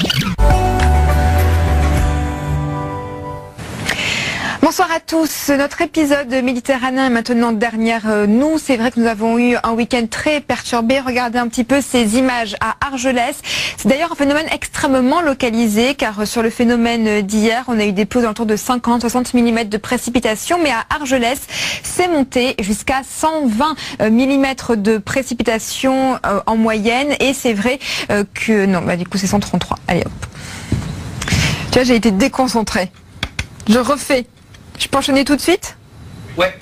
Bonsoir à tous. Notre épisode méditerranéen est maintenant derrière nous. C'est vrai que nous avons eu un week-end très perturbé. Regardez un petit peu ces images à Argelès. C'est d'ailleurs un phénomène extrêmement localisé car sur le phénomène d'hier, on a eu des pluies autour de 50-60 mm de précipitations. Mais à Argelès, c'est monté jusqu'à 120 mm de précipitations en moyenne. Et c'est vrai que... Non, du coup c'est 133. Allez hop. Tu vois, j'ai été déconcentrée. Je refais. Je peux enchaîner tout de suite ? Ouais.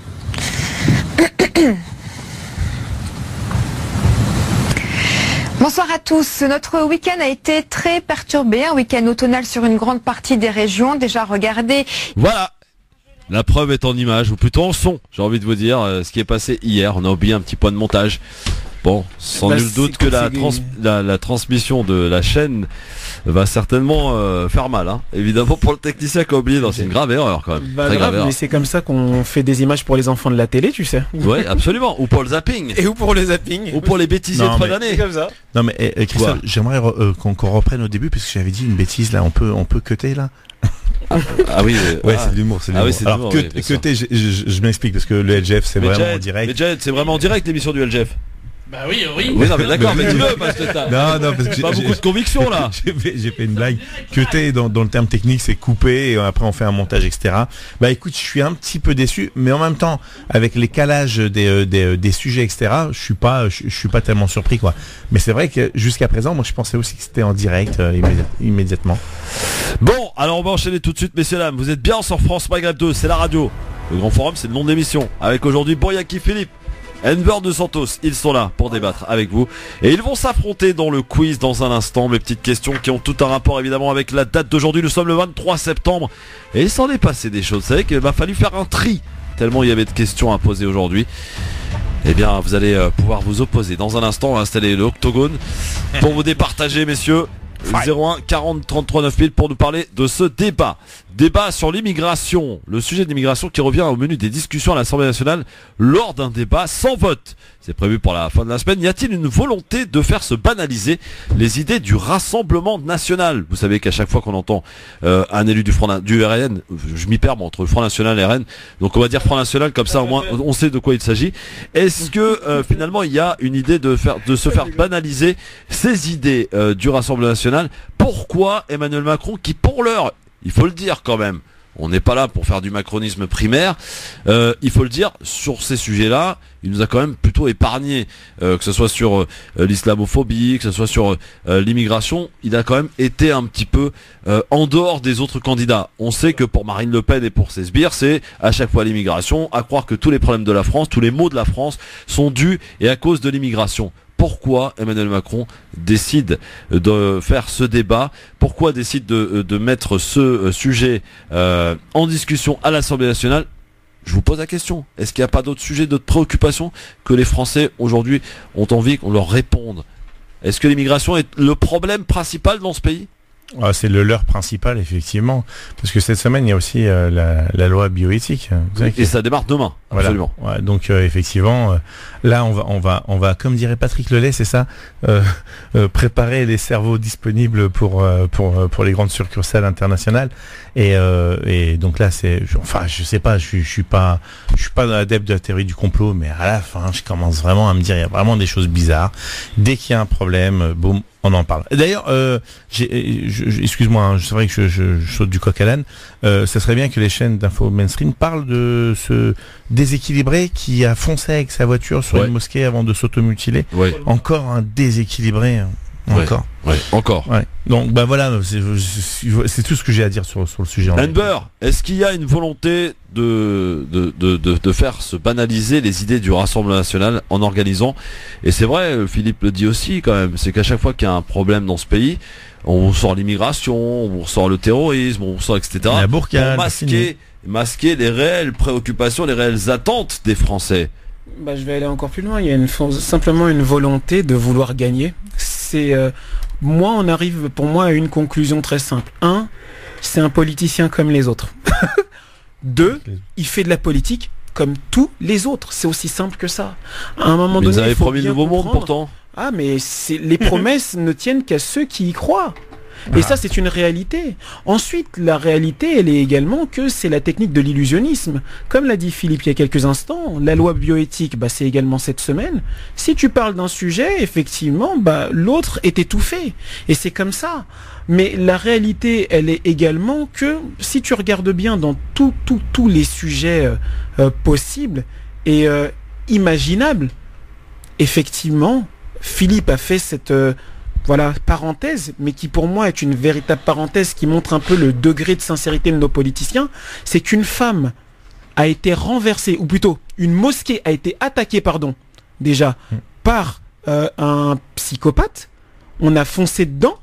Bonsoir à tous. Notre week-end a été très perturbé, un week-end automnal sur une grande partie des régions. Déjà regardez. Voilà. La preuve est en image, ou plutôt en son, j'ai envie de vous dire, ce qui est passé hier. On a oublié un petit point de montage. Bon, sans nul doute que la transmission de la chaîne va certainement faire mal, hein. Évidemment pour le technicien qui a oublié, c'est une grave erreur quand même. Très grave, mais c'est comme ça qu'on fait des images pour les enfants de la télé, tu sais. Oui, absolument. Ou pour le zapping. Et ou pour le zapping. Ou pour les bêtisiers de fin d'année. C'est comme ça. Non mais Christophe, j'aimerais qu'on reprenne au début parce que j'avais dit une bêtise là, on peut cutter là. Ah oui, ouais, c'est de l'humour, c'est de l'humour. Alors cutter, je m'explique parce que le LGF c'est vraiment en direct. Mais Jet, c'est vraiment en direct l'émission du LGF. Bah oui, oui. Oui, non, mais d'accord, mais dis-le parce que t'as non, parce que pas beaucoup de conviction là. J'ai fait une blague. Cuter dans le terme technique, c'est couper et après on fait un montage, etc. Bah écoute, je suis un petit peu déçu, mais en même temps, avec les calages des sujets, etc. Je suis pas tellement surpris quoi. Mais c'est vrai que jusqu'à présent, moi je pensais aussi que c'était en direct immédiatement. Bon, alors on va enchaîner tout de suite, messieurs dames. Vous êtes bien sur France Maghreb 2, c'est la radio. Le Grand Forum, c'est le nom de l'émission. Avec aujourd'hui Boyaki Philippe. Enver de Santos, ils sont là pour débattre avec vous et ils vont s'affronter dans le quiz dans un instant. Mes petites questions qui ont tout un rapport évidemment avec la date d'aujourd'hui. Nous sommes le 23 septembre et il s'en est passé des choses. Vous savez qu'il va fallu faire un tri tellement il y avait de questions à poser aujourd'hui. Eh bien vous allez pouvoir vous opposer dans un instant. On va installer l'octogone pour vous départager messieurs. 01 40 33 9000 pour nous parler de ce débat sur l'immigration, le sujet de l'immigration qui revient au menu des discussions à l'Assemblée nationale lors d'un débat sans vote. C'est prévu pour la fin de la semaine. Y a-t-il une volonté de faire se banaliser les idées du Rassemblement national? Vous savez qu'à chaque fois qu'on entend un élu du RN, je m'y perds entre le Front National et RN, donc on va dire Front National, comme ça au moins on sait de quoi il s'agit. Est-ce que finalement il y a une idée de se faire banaliser ces idées du Rassemblement national? Pourquoi Emmanuel Macron, qui pour l'heure, il faut le dire quand même, on n'est pas là pour faire du macronisme primaire, il faut le dire, sur ces sujets-là, il nous a quand même plutôt épargné, que ce soit sur l'islamophobie, que ce soit sur l'immigration, il a quand même été un petit peu en dehors des autres candidats. On sait que pour Marine Le Pen et pour ses sbires, c'est à chaque fois l'immigration, à croire que tous les problèmes de la France, tous les maux de la France sont dus et à cause de l'immigration. Pourquoi Emmanuel Macron décide de faire ce débat? Pourquoi décide de mettre ce sujet en discussion à l'Assemblée nationale? Je vous pose la question. Est-ce qu'il n'y a pas d'autres sujets, d'autres préoccupations que les Français aujourd'hui ont envie qu'on leur réponde? Est-ce que l'immigration est le problème principal dans ce pays? C'est le leurre principal, effectivement. Parce que cette semaine, il y a aussi la loi bioéthique. Et ça démarre demain, absolument. Voilà. Ouais, donc effectivement, là, on va, comme dirait Patrick Lelay, c'est ça, préparer les cerveaux disponibles pour les grandes succursales internationales. Et donc là, je sais pas, je suis pas adepte de la théorie du complot, mais à la fin, je commence vraiment à me dire, il y a vraiment des choses bizarres. Dès qu'il y a un problème, boum, On en parle. D'ailleurs, excuse-moi, hein, c'est vrai que je saute du coq à l'âne. Ça serait bien que les chaînes d'info mainstream parlent de ce déséquilibré qui a foncé avec sa voiture sur une mosquée avant de s'automutiler. Ouais. Encore un déséquilibré. Encore. Ouais, encore. Ouais. Donc, bah voilà, c'est tout ce que j'ai à dire sur le sujet. Enver, est-ce qu'il y a une volonté de faire se banaliser les idées du Rassemblement national en organisant, et c'est vrai, Philippe le dit aussi quand même, c'est qu'à chaque fois qu'il y a un problème dans ce pays, on sort l'immigration, on sort le terrorisme, on sort etc. La burqa, pour masquer les réelles préoccupations, les réelles attentes des Français. Bah, je vais aller encore plus loin. Il y a simplement une volonté de vouloir gagner. On arrive pour moi à une conclusion très simple. 1, c'est un politicien comme les autres. 2, il fait de la politique comme tous les autres. C'est aussi simple que ça. À un moment donné, vous avez promis le nouveau monde pourtant. Ah, mais les promesses ne tiennent qu'à ceux qui y croient. Et ça, c'est une réalité. Ensuite, la réalité, elle est également que c'est la technique de l'illusionnisme. Comme l'a dit Philippe il y a quelques instants, la loi bioéthique, c'est également cette semaine. Si tu parles d'un sujet, effectivement, l'autre est étouffé. Et c'est comme ça. Mais la réalité, elle est également que si tu regardes bien dans tous les sujets possibles et imaginables, effectivement, Philippe a fait cette... parenthèse, mais qui pour moi est une véritable parenthèse qui montre un peu le degré de sincérité de nos politiciens, c'est qu'une femme a été renversée, ou plutôt une mosquée a été attaquée, déjà, par un psychopathe. On a foncé dedans,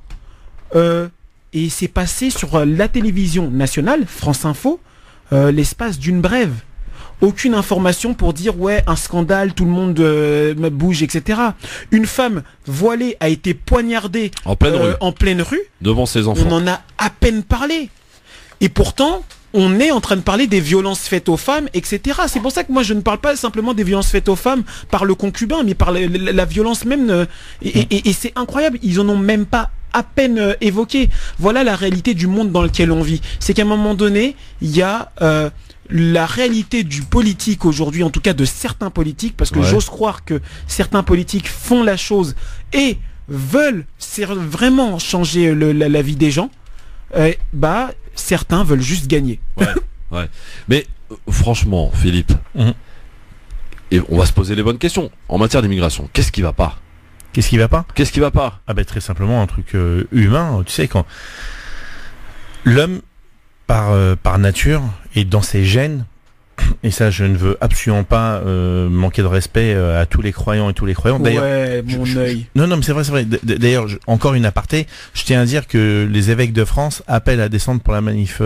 et c'est passé sur la télévision nationale, France Info, l'espace d'une brève. Aucune information pour dire un scandale, tout le monde bouge, etc. Une femme voilée a été poignardée en pleine rue devant ses enfants. On en a à peine parlé. Et pourtant, on est en train de parler des violences faites aux femmes, etc. C'est pour ça que moi je ne parle pas simplement des violences faites aux femmes par le concubin, mais par la violence même. Et c'est incroyable, ils en ont même pas à peine évoqué. Voilà la réalité du monde dans lequel on vit. C'est qu'à un moment donné, il y a... la réalité du politique aujourd'hui, en tout cas de certains politiques, parce que j'ose croire que certains politiques font la chose et veulent vraiment changer la vie des gens, certains veulent juste gagner. Mais franchement, Philippe, et on va se poser les bonnes questions. En matière d'immigration, qu'est-ce qui va pas? Qu'est-ce qui va pas? Qu'est-ce qui va pas? Très simplement un truc humain. Tu sais, quand l'homme par nature et dans ses gènes, et ça je ne veux absolument pas manquer de respect à tous les croyants et tous les croyants. D'ailleurs, Non, mais c'est vrai. D'ailleurs, encore une aparté, je tiens à dire que les évêques de France appellent à descendre pour la manif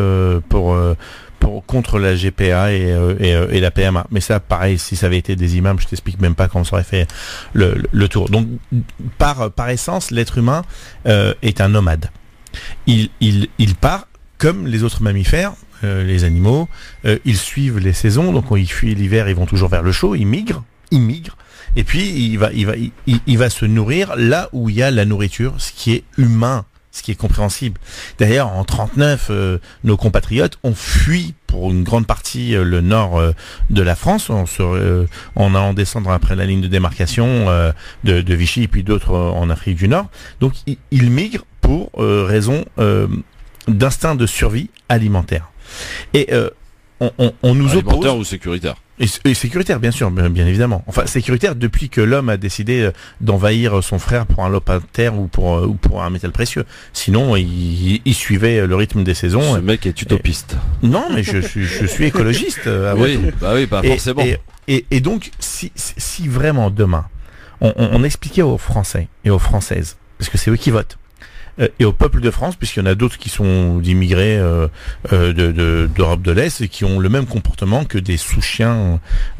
contre la GPA et la PMA. Mais ça, pareil, si ça avait été des imams, je t'explique même pas comment ça aurait fait le tour. Donc, par essence, l'être humain est un nomade. Il part comme les autres mammifères, les animaux, ils suivent les saisons, donc quand ils fuient l'hiver, ils vont toujours vers le chaud, ils migrent, et puis il va se nourrir là où il y a la nourriture, ce qui est humain, ce qui est compréhensible. D'ailleurs, en 1939, nos compatriotes ont fui pour une grande partie le nord de la France, en allant descendre après la ligne de démarcation de Vichy, et puis d'autres en Afrique du Nord. Donc ils migrent pour raison d'instinct de survie alimentaire. Et on nous oppose... Alimentaire ou sécuritaire? Et sécuritaire, bien sûr, bien évidemment. Enfin, sécuritaire depuis que l'homme a décidé d'envahir son frère pour un lopin de terre ou pour un métal précieux. Sinon, il suivait le rythme des saisons. Ce mec est utopiste. Non, mais je suis écologiste. Oui, pas forcément. Et donc, si vraiment demain, on expliquait aux Français et aux Françaises, parce que c'est eux qui votent, et au peuple de France, puisqu'il y en a d'autres qui sont d'immigrés d'Europe de l'Est et qui ont le même comportement que des sous-chiens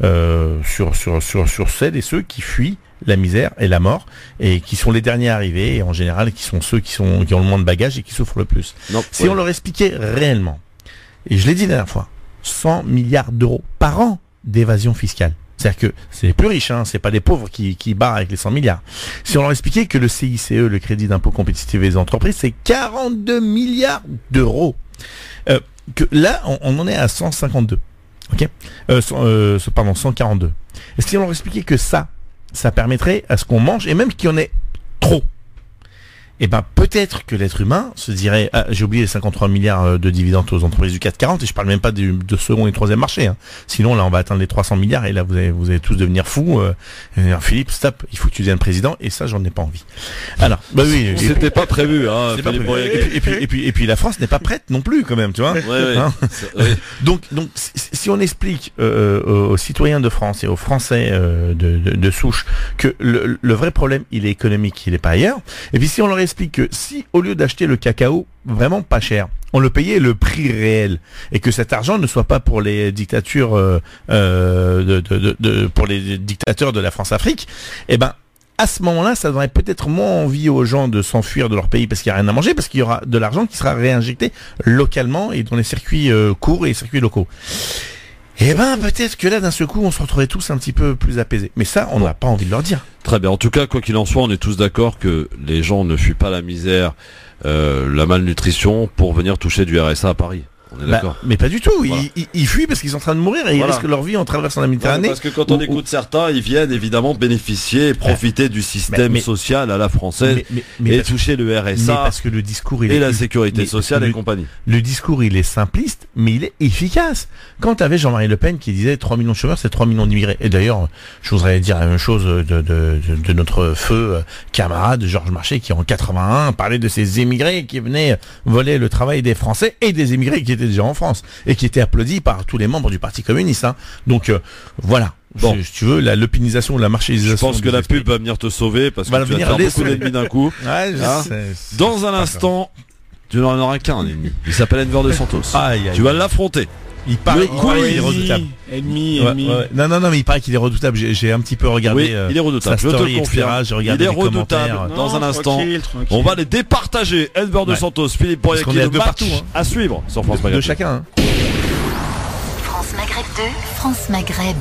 sur celles et ceux qui fuient la misère et la mort et qui sont les derniers arrivés et en général qui sont ceux qui ont le moins de bagages et qui souffrent le plus. On leur expliquait réellement, et je l'ai dit la dernière fois, 100 milliards d'euros par an d'évasion fiscale. C'est-à-dire que c'est les plus riches, c'est pas les pauvres qui barrent avec les 100 milliards. Si on leur expliquait que le CICE, le crédit d'impôt compétitif des entreprises, c'est 42 milliards d'euros. Que là, on en est à 152. Ok, 142. Et si on leur expliquait que ça permettrait à ce qu'on mange, et même qu'il y en ait trop, et ben peut-être que l'être humain se dirait, j'ai oublié les 53 milliards de dividendes aux entreprises du CAC 40 et je parle même pas de second et troisième marché. Hein. Sinon là on va atteindre les 300 milliards et là vous allez tous devenir fous. Philippe, stop, il faut que tu deviennes président et ça j'en ai pas envie. Alors, bah oui, c'était pas prévu. Hein, et puis la France n'est pas prête non plus quand même, tu vois. Ouais, hein donc si on explique aux citoyens de France et aux Français de souche que le vrai problème il est économique, il est pas ailleurs. Et puis si on leur explique que si au lieu d'acheter le cacao vraiment pas cher, on le payait le prix réel et que cet argent ne soit pas pour les dictatures pour les dictateurs de la France-Afrique, et ben à ce moment-là, ça donnerait peut-être moins envie aux gens de s'enfuir de leur pays parce qu'il n'y a rien à manger, parce qu'il y aura de l'argent qui sera réinjecté localement et dans les circuits courts et les circuits locaux. Et ben peut-être que là d'un seul coup on se retrouverait tous un petit peu plus apaisés. Mais ça on n'a pas envie de leur dire. Très bien, en tout cas quoi qu'il en soit on est tous d'accord que les gens ne fuient pas la misère, la malnutrition pour venir toucher du RSA à Paris. On est d'accord. Mais pas du tout, voilà. Ils fuient parce qu'ils sont en train de mourir et ils risquent leur vie en traversant la Méditerranée. Parce que quand on écoute certains, ils viennent évidemment bénéficier et profiter du système social à la française et toucher le RSA parce que le discours et la sécurité sociale et compagnie. Le discours il est simpliste mais il est efficace. Quand tu avais Jean-Marie Le Pen qui disait 3 millions de chômeurs c'est 3 millions d'immigrés. Et d'ailleurs, je voudrais dire la même chose de notre feu camarade Georges Marchais qui en 81 parlait de ces immigrés qui venaient voler le travail des Français et des immigrés qui étaient déjà en France et qui était applaudi par tous les membres du Parti communiste. Hein. Donc voilà. Bon, si tu veux, la lopinisation, la marchandisation. Je pense que la pub va venir te sauver parce que tu vas faire beaucoup d'ennemis d'un coup. Ouais, dans un instant, tu n'en auras qu'un ennemi. Il s'appelle Enver de Santos. Tu vas l'affronter. Il paraît qu'il est redoutable. Ennemi. Non, mais il paraît qu'il est redoutable. J'ai un petit peu regardé. Oui, il est redoutable. Je te le confirme. Il est redoutable. Dans un instant, on va les départager. Enver de Santos, Philippe Boyaki, le match à suivre sur France Maghreb. De chacun. France Maghreb 2, France Maghreb.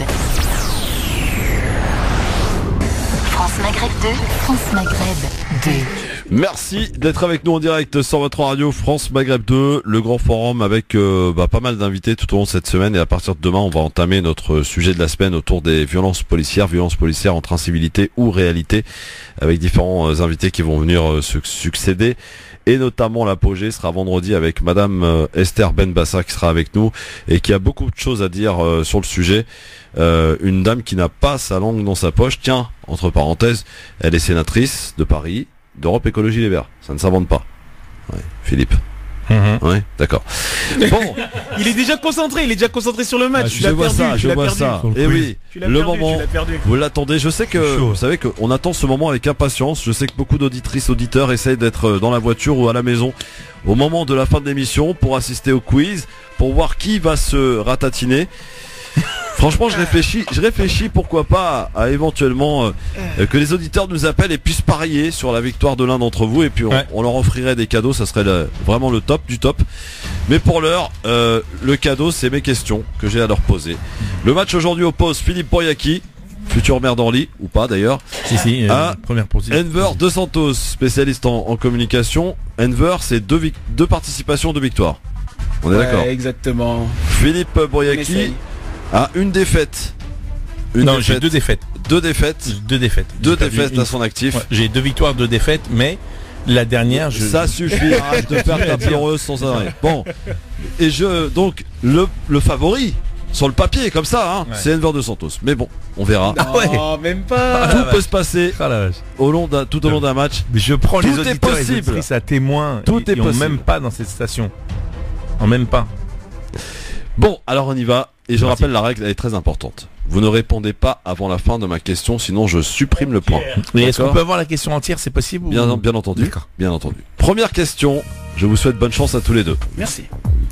France Maghreb 2, France Maghreb 2. Merci d'être avec nous en direct sur votre radio France Maghreb 2, le grand forum avec pas mal d'invités tout au long de cette semaine et à partir de demain on va entamer notre sujet de la semaine autour des violences policières entre incivilité ou réalité avec différents invités qui vont venir succéder. Et notamment l'apogée sera vendredi avec Madame Esther Benbassa qui sera avec nous et qui a beaucoup de choses à dire sur le sujet. Une dame qui n'a pas sa langue dans sa poche. Tiens, entre parenthèses, elle est sénatrice de Paris, d'Europe Écologie Les Verts. Ça ne s'invente pas. Ouais, Philippe. Oui, d'accord. Bon, il est déjà concentré sur le match. Je vois ça. Et oui, le moment, vous l'attendez. Je sais que vous savez qu'on attend ce moment avec impatience. Je sais que beaucoup d'auditrices, auditeurs essayent d'être dans la voiture ou à la maison au moment de la fin de l'émission pour assister au quiz, pour voir qui va se ratatiner. Franchement, je réfléchis pourquoi pas à éventuellement que les auditeurs nous appellent et puissent parier sur la victoire de l'un d'entre vous et puis on leur offrirait des cadeaux, ça serait vraiment le top du top. Mais pour l'heure, le cadeau c'est mes questions que j'ai à leur poser. Le match aujourd'hui oppose Philippe Boyaki, futur maire d'Orly, ou pas d'ailleurs, à Enver de Santos, spécialiste en communication. Enver, c'est deux participations, 2 victoires. On est d'accord. Exactement. Philippe Boyaki a une défaite. J'ai 2 défaites. 2 défaites. 2 défaites. 2 défaites à son actif. Ouais, j'ai 2 victoires, 2 défaites, mais la dernière, ça suffit, arrête de faire ta pleureuse sans arrêt. Bon. Et donc, le favori, sur le papier, comme ça, hein, c'est Enver de Santos. Mais bon, on verra. Non, même pas. Tout peut se passer tout au long d'un match. Mais je prends les auditeurs et les auditrices à témoin. Tout est possible. Même pas dans cette station. Même pas. Bon, alors on y va. Et je rappelle, la règle elle est très importante. Vous ne répondez pas avant la fin de ma question, sinon je supprime le point. Mais est-ce qu'on peut avoir la question entière, c'est possible bien entendu. Bien entendu. Première question, je vous souhaite bonne chance à tous les deux. Merci.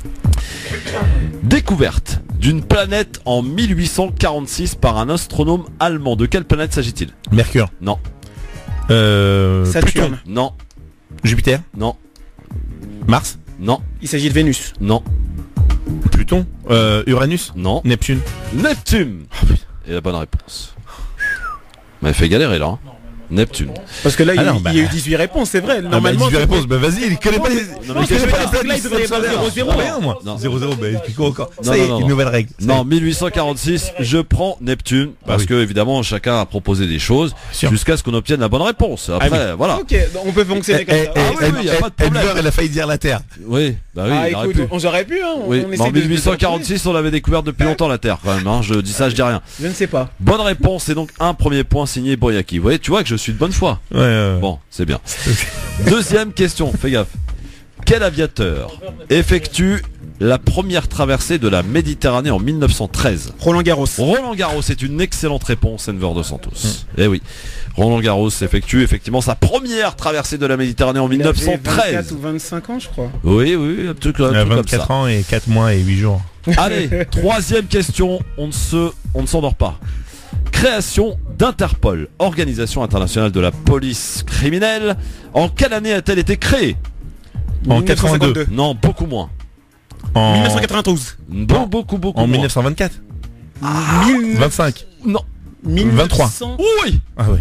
Découverte d'une planète en 1846 par un astronome allemand. De quelle planète s'agit-il? Mercure. Non. Saturne. Non. Jupiter. Non. Mars. Non. Il s'agit de Vénus. Non. Pluton. Uranus. Non. Neptune. Et la bonne réponse. M'avait fait galérer là. Neptune. Parce que là, il y a eu 18 réponses, c'est vrai. Normalement, 18 réponses, vas-y, il connaît pas les... Non, mais là, il devrait y avoir 0-0. Moi. 0-0, explique-moi encore. Ça y est, une nouvelle règle. Non, 1846, je prends Neptune, parce que, évidemment, chacun a proposé des choses, jusqu'à ce qu'on obtienne la bonne réponse. Après, voilà. Ok, on peut fonctionner comme ça. Il n'y a pas de problème. Elle a failli dire la Terre. Oui, bah oui, il aurait pu. On aurait pu, hein. Oui, en 1846, on l'avait découvert depuis longtemps, la Terre, quand même, hein. Je dis ça, je dis rien. Je ne sais pas. Bonne réponse, et donc un premier point signé Boyaki. Vous voyez, tu vois que je suis de bonne foi. Bon, c'est bien. Deuxième question, fais gaffe. Quel aviateur effectue la première traversée de la Méditerranée en 1913? Roland Garros. Roland Garros, c'est une excellente réponse, Enver Dos Santos. Eh oui, Roland Garros effectue effectivement sa première traversée de la Méditerranée en 1913. 24 ou 25 ans, je crois. Oui, un truc comme ça. 24 ans et 4 mois et 8 jours. Allez, troisième question, on ne s'endort pas. Création d'Interpol, Organisation internationale de la police criminelle. En quelle année a-t-elle été créée? En 82. Non, beaucoup moins. En 1992. Beaucoup en moins. 1924. 25. Non. 23. Oui.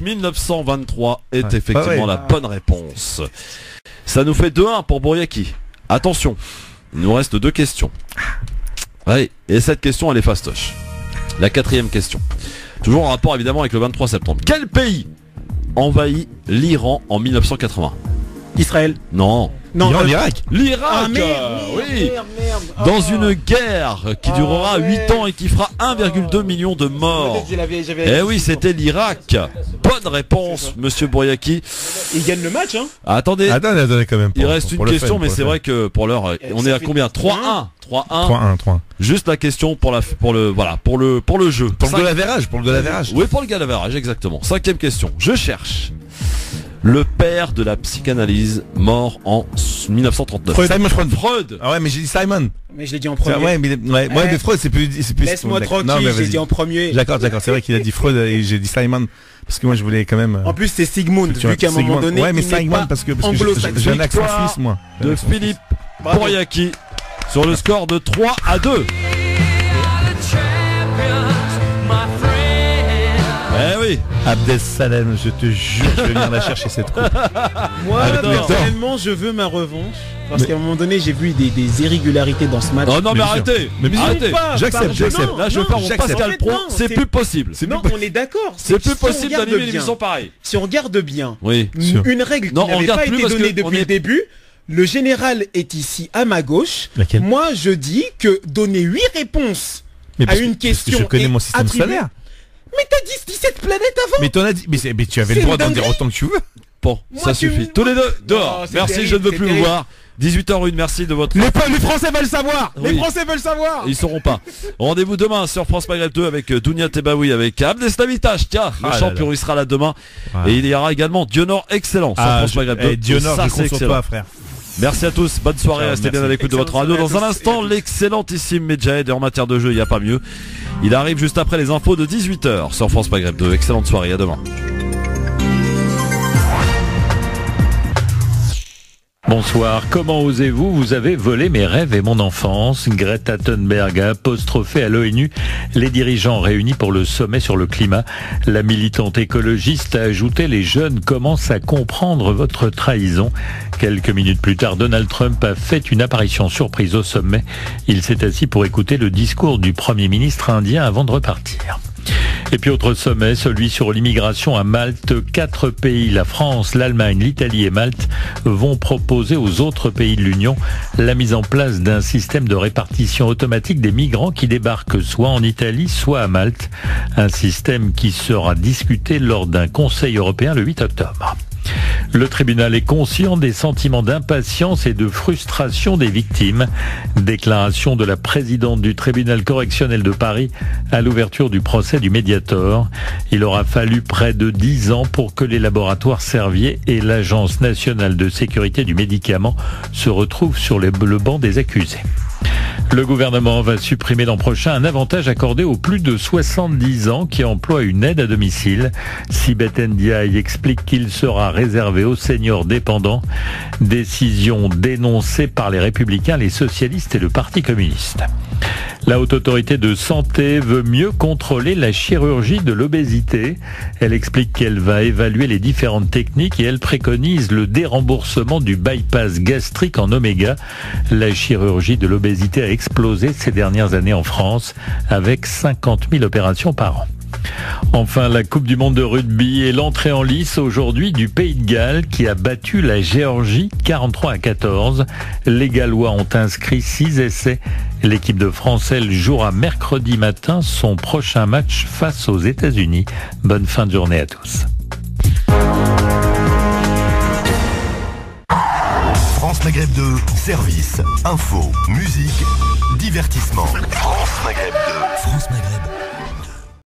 1923 est effectivement la bonne réponse. Ça nous fait 2-1 pour Bouriaki. Attention, il nous reste 2 questions. Ouais, et cette question elle est fastoche. La 4e question. Toujours en rapport évidemment avec le 23 septembre. Quel pays envahit l'Iran en 1980? Israël. Non. L'Irak. L'Irak, oui. Dans une guerre qui durera 8 ans et qui fera 1,2 million de morts. Eh oui, c'était l'Irak. Bonne réponse, monsieur Bouriaki. Il gagne le match, hein. Attendez quand même. Il reste une question, mais c'est vrai que pour l'heure, on est à combien? 3-1. 3-1. Juste la question pour le jeu. Pour le goal-average. Oui, pour le goal-average, exactement. 5e question. Je cherche le père de la psychanalyse, mort en 1939. Freud. Ah ouais, mais j'ai dit Simon. Mais je l'ai dit en premier. Ouais, mais Freud, c'est plus. Laisse-moi tranquille, j'ai dit en premier. D'accord. C'est vrai qu'il a dit Freud et j'ai dit Simon. Parce que moi je voulais quand même. En plus c'est Sigmund, vu qu'à un moment donné. Ouais, mais Sigmund parce que j'ai un accent suisse, moi. De Philippe Bouriaki sur le score de 3-2. Eh oui. Abdel Salem, je te jure, je vais venir la chercher cette coupe. Moi, personnellement, je veux ma revanche. Parce qu'à un moment donné, j'ai vu des irrégularités dans ce match. Oh non, mais arrêtez. Arrêtez. J'accepte. Là, je pars en Pascal Pro. C'est plus possible. Non, on est d'accord. C'est plus possible d'animer une émission pareille. Si on regarde bien, oui, une règle qui n'avait pas été donnée depuis le début. Le général est ici à ma gauche. Laquelle? Moi, je dis que donner 8 réponses à une question. Je connais mon système solaire. Mais t'as dit 17 planètes avant. Mais t'en as dit. Mais tu avais le droit d'en dire autant que tu veux. Bon, ça suffit. Tous les deux, dehors. Merci, je ne veux plus vous voir. 18h01, merci de votre... Les Français veulent savoir. Oui. Les Français veulent savoir. Ils sauront pas. Rendez-vous demain sur France Maghreb 2 avec Dounia Tebaoui, avec Abdeslamitash. Tiens, le champion, il sera là demain. Et il y aura également Dionor excellent sur France Maghreb 2. Dionor, ça c'est excellent. Toi, frère. Merci à tous, bonne soirée, restez bien à l'écoute de votre radio. Dans un instant, l'excellentissime Medjahed, et en matière de jeu, il n'y a pas mieux. Il arrive juste après les infos de 18h sur France Maghreb 2. Excellente soirée, à demain. Bonsoir, comment osez-vous? Vous avez volé mes rêves et mon enfance. Greta Thunberg a apostrophé à l'ONU les dirigeants réunis pour le sommet sur le climat. La militante écologiste a ajouté: les jeunes commencent à comprendre votre trahison. Quelques minutes plus tard, Donald Trump a fait une apparition surprise au sommet. Il s'est assis pour écouter le discours du Premier ministre indien avant de repartir. Et puis autre sommet, celui sur l'immigration à Malte. 4 pays, la France, l'Allemagne, l'Italie et Malte, vont proposer aux autres pays de l'Union la mise en place d'un système de répartition automatique des migrants qui débarquent soit en Italie, soit à Malte. Un système qui sera discuté lors d'un Conseil européen le 8 octobre. Le tribunal est conscient des sentiments d'impatience et de frustration des victimes. Déclaration de la présidente du tribunal correctionnel de Paris à l'ouverture du procès du Mediator. Il aura fallu près de 10 ans pour que les laboratoires Servier et l'Agence nationale de sécurité du médicament se retrouvent sur le banc des accusés. Le gouvernement va supprimer l'an prochain un avantage accordé aux plus de 70 ans qui emploient une aide à domicile. Sibeth Ndiaye explique qu'il sera réservé aux seniors dépendants. Décision dénoncée par les Républicains, les socialistes et le Parti communiste. La Haute Autorité de Santé veut mieux contrôler la chirurgie de l'obésité. Elle explique qu'elle va évaluer les différentes techniques et elle préconise le déremboursement du bypass gastrique en oméga. La chirurgie de l'obésité a explosé ces dernières années en France avec 50 000 opérations par an. Enfin, la Coupe du monde de rugby et l'entrée en lice aujourd'hui du Pays de Galles qui a battu la Géorgie 43-14. Les Gallois ont inscrit 6 essais. L'équipe de France, elle, jouera mercredi matin son prochain match face aux États-Unis. Bonne fin de journée à tous. France Maghreb 2, service, info, musique, divertissement. France Maghreb 2. France Maghreb.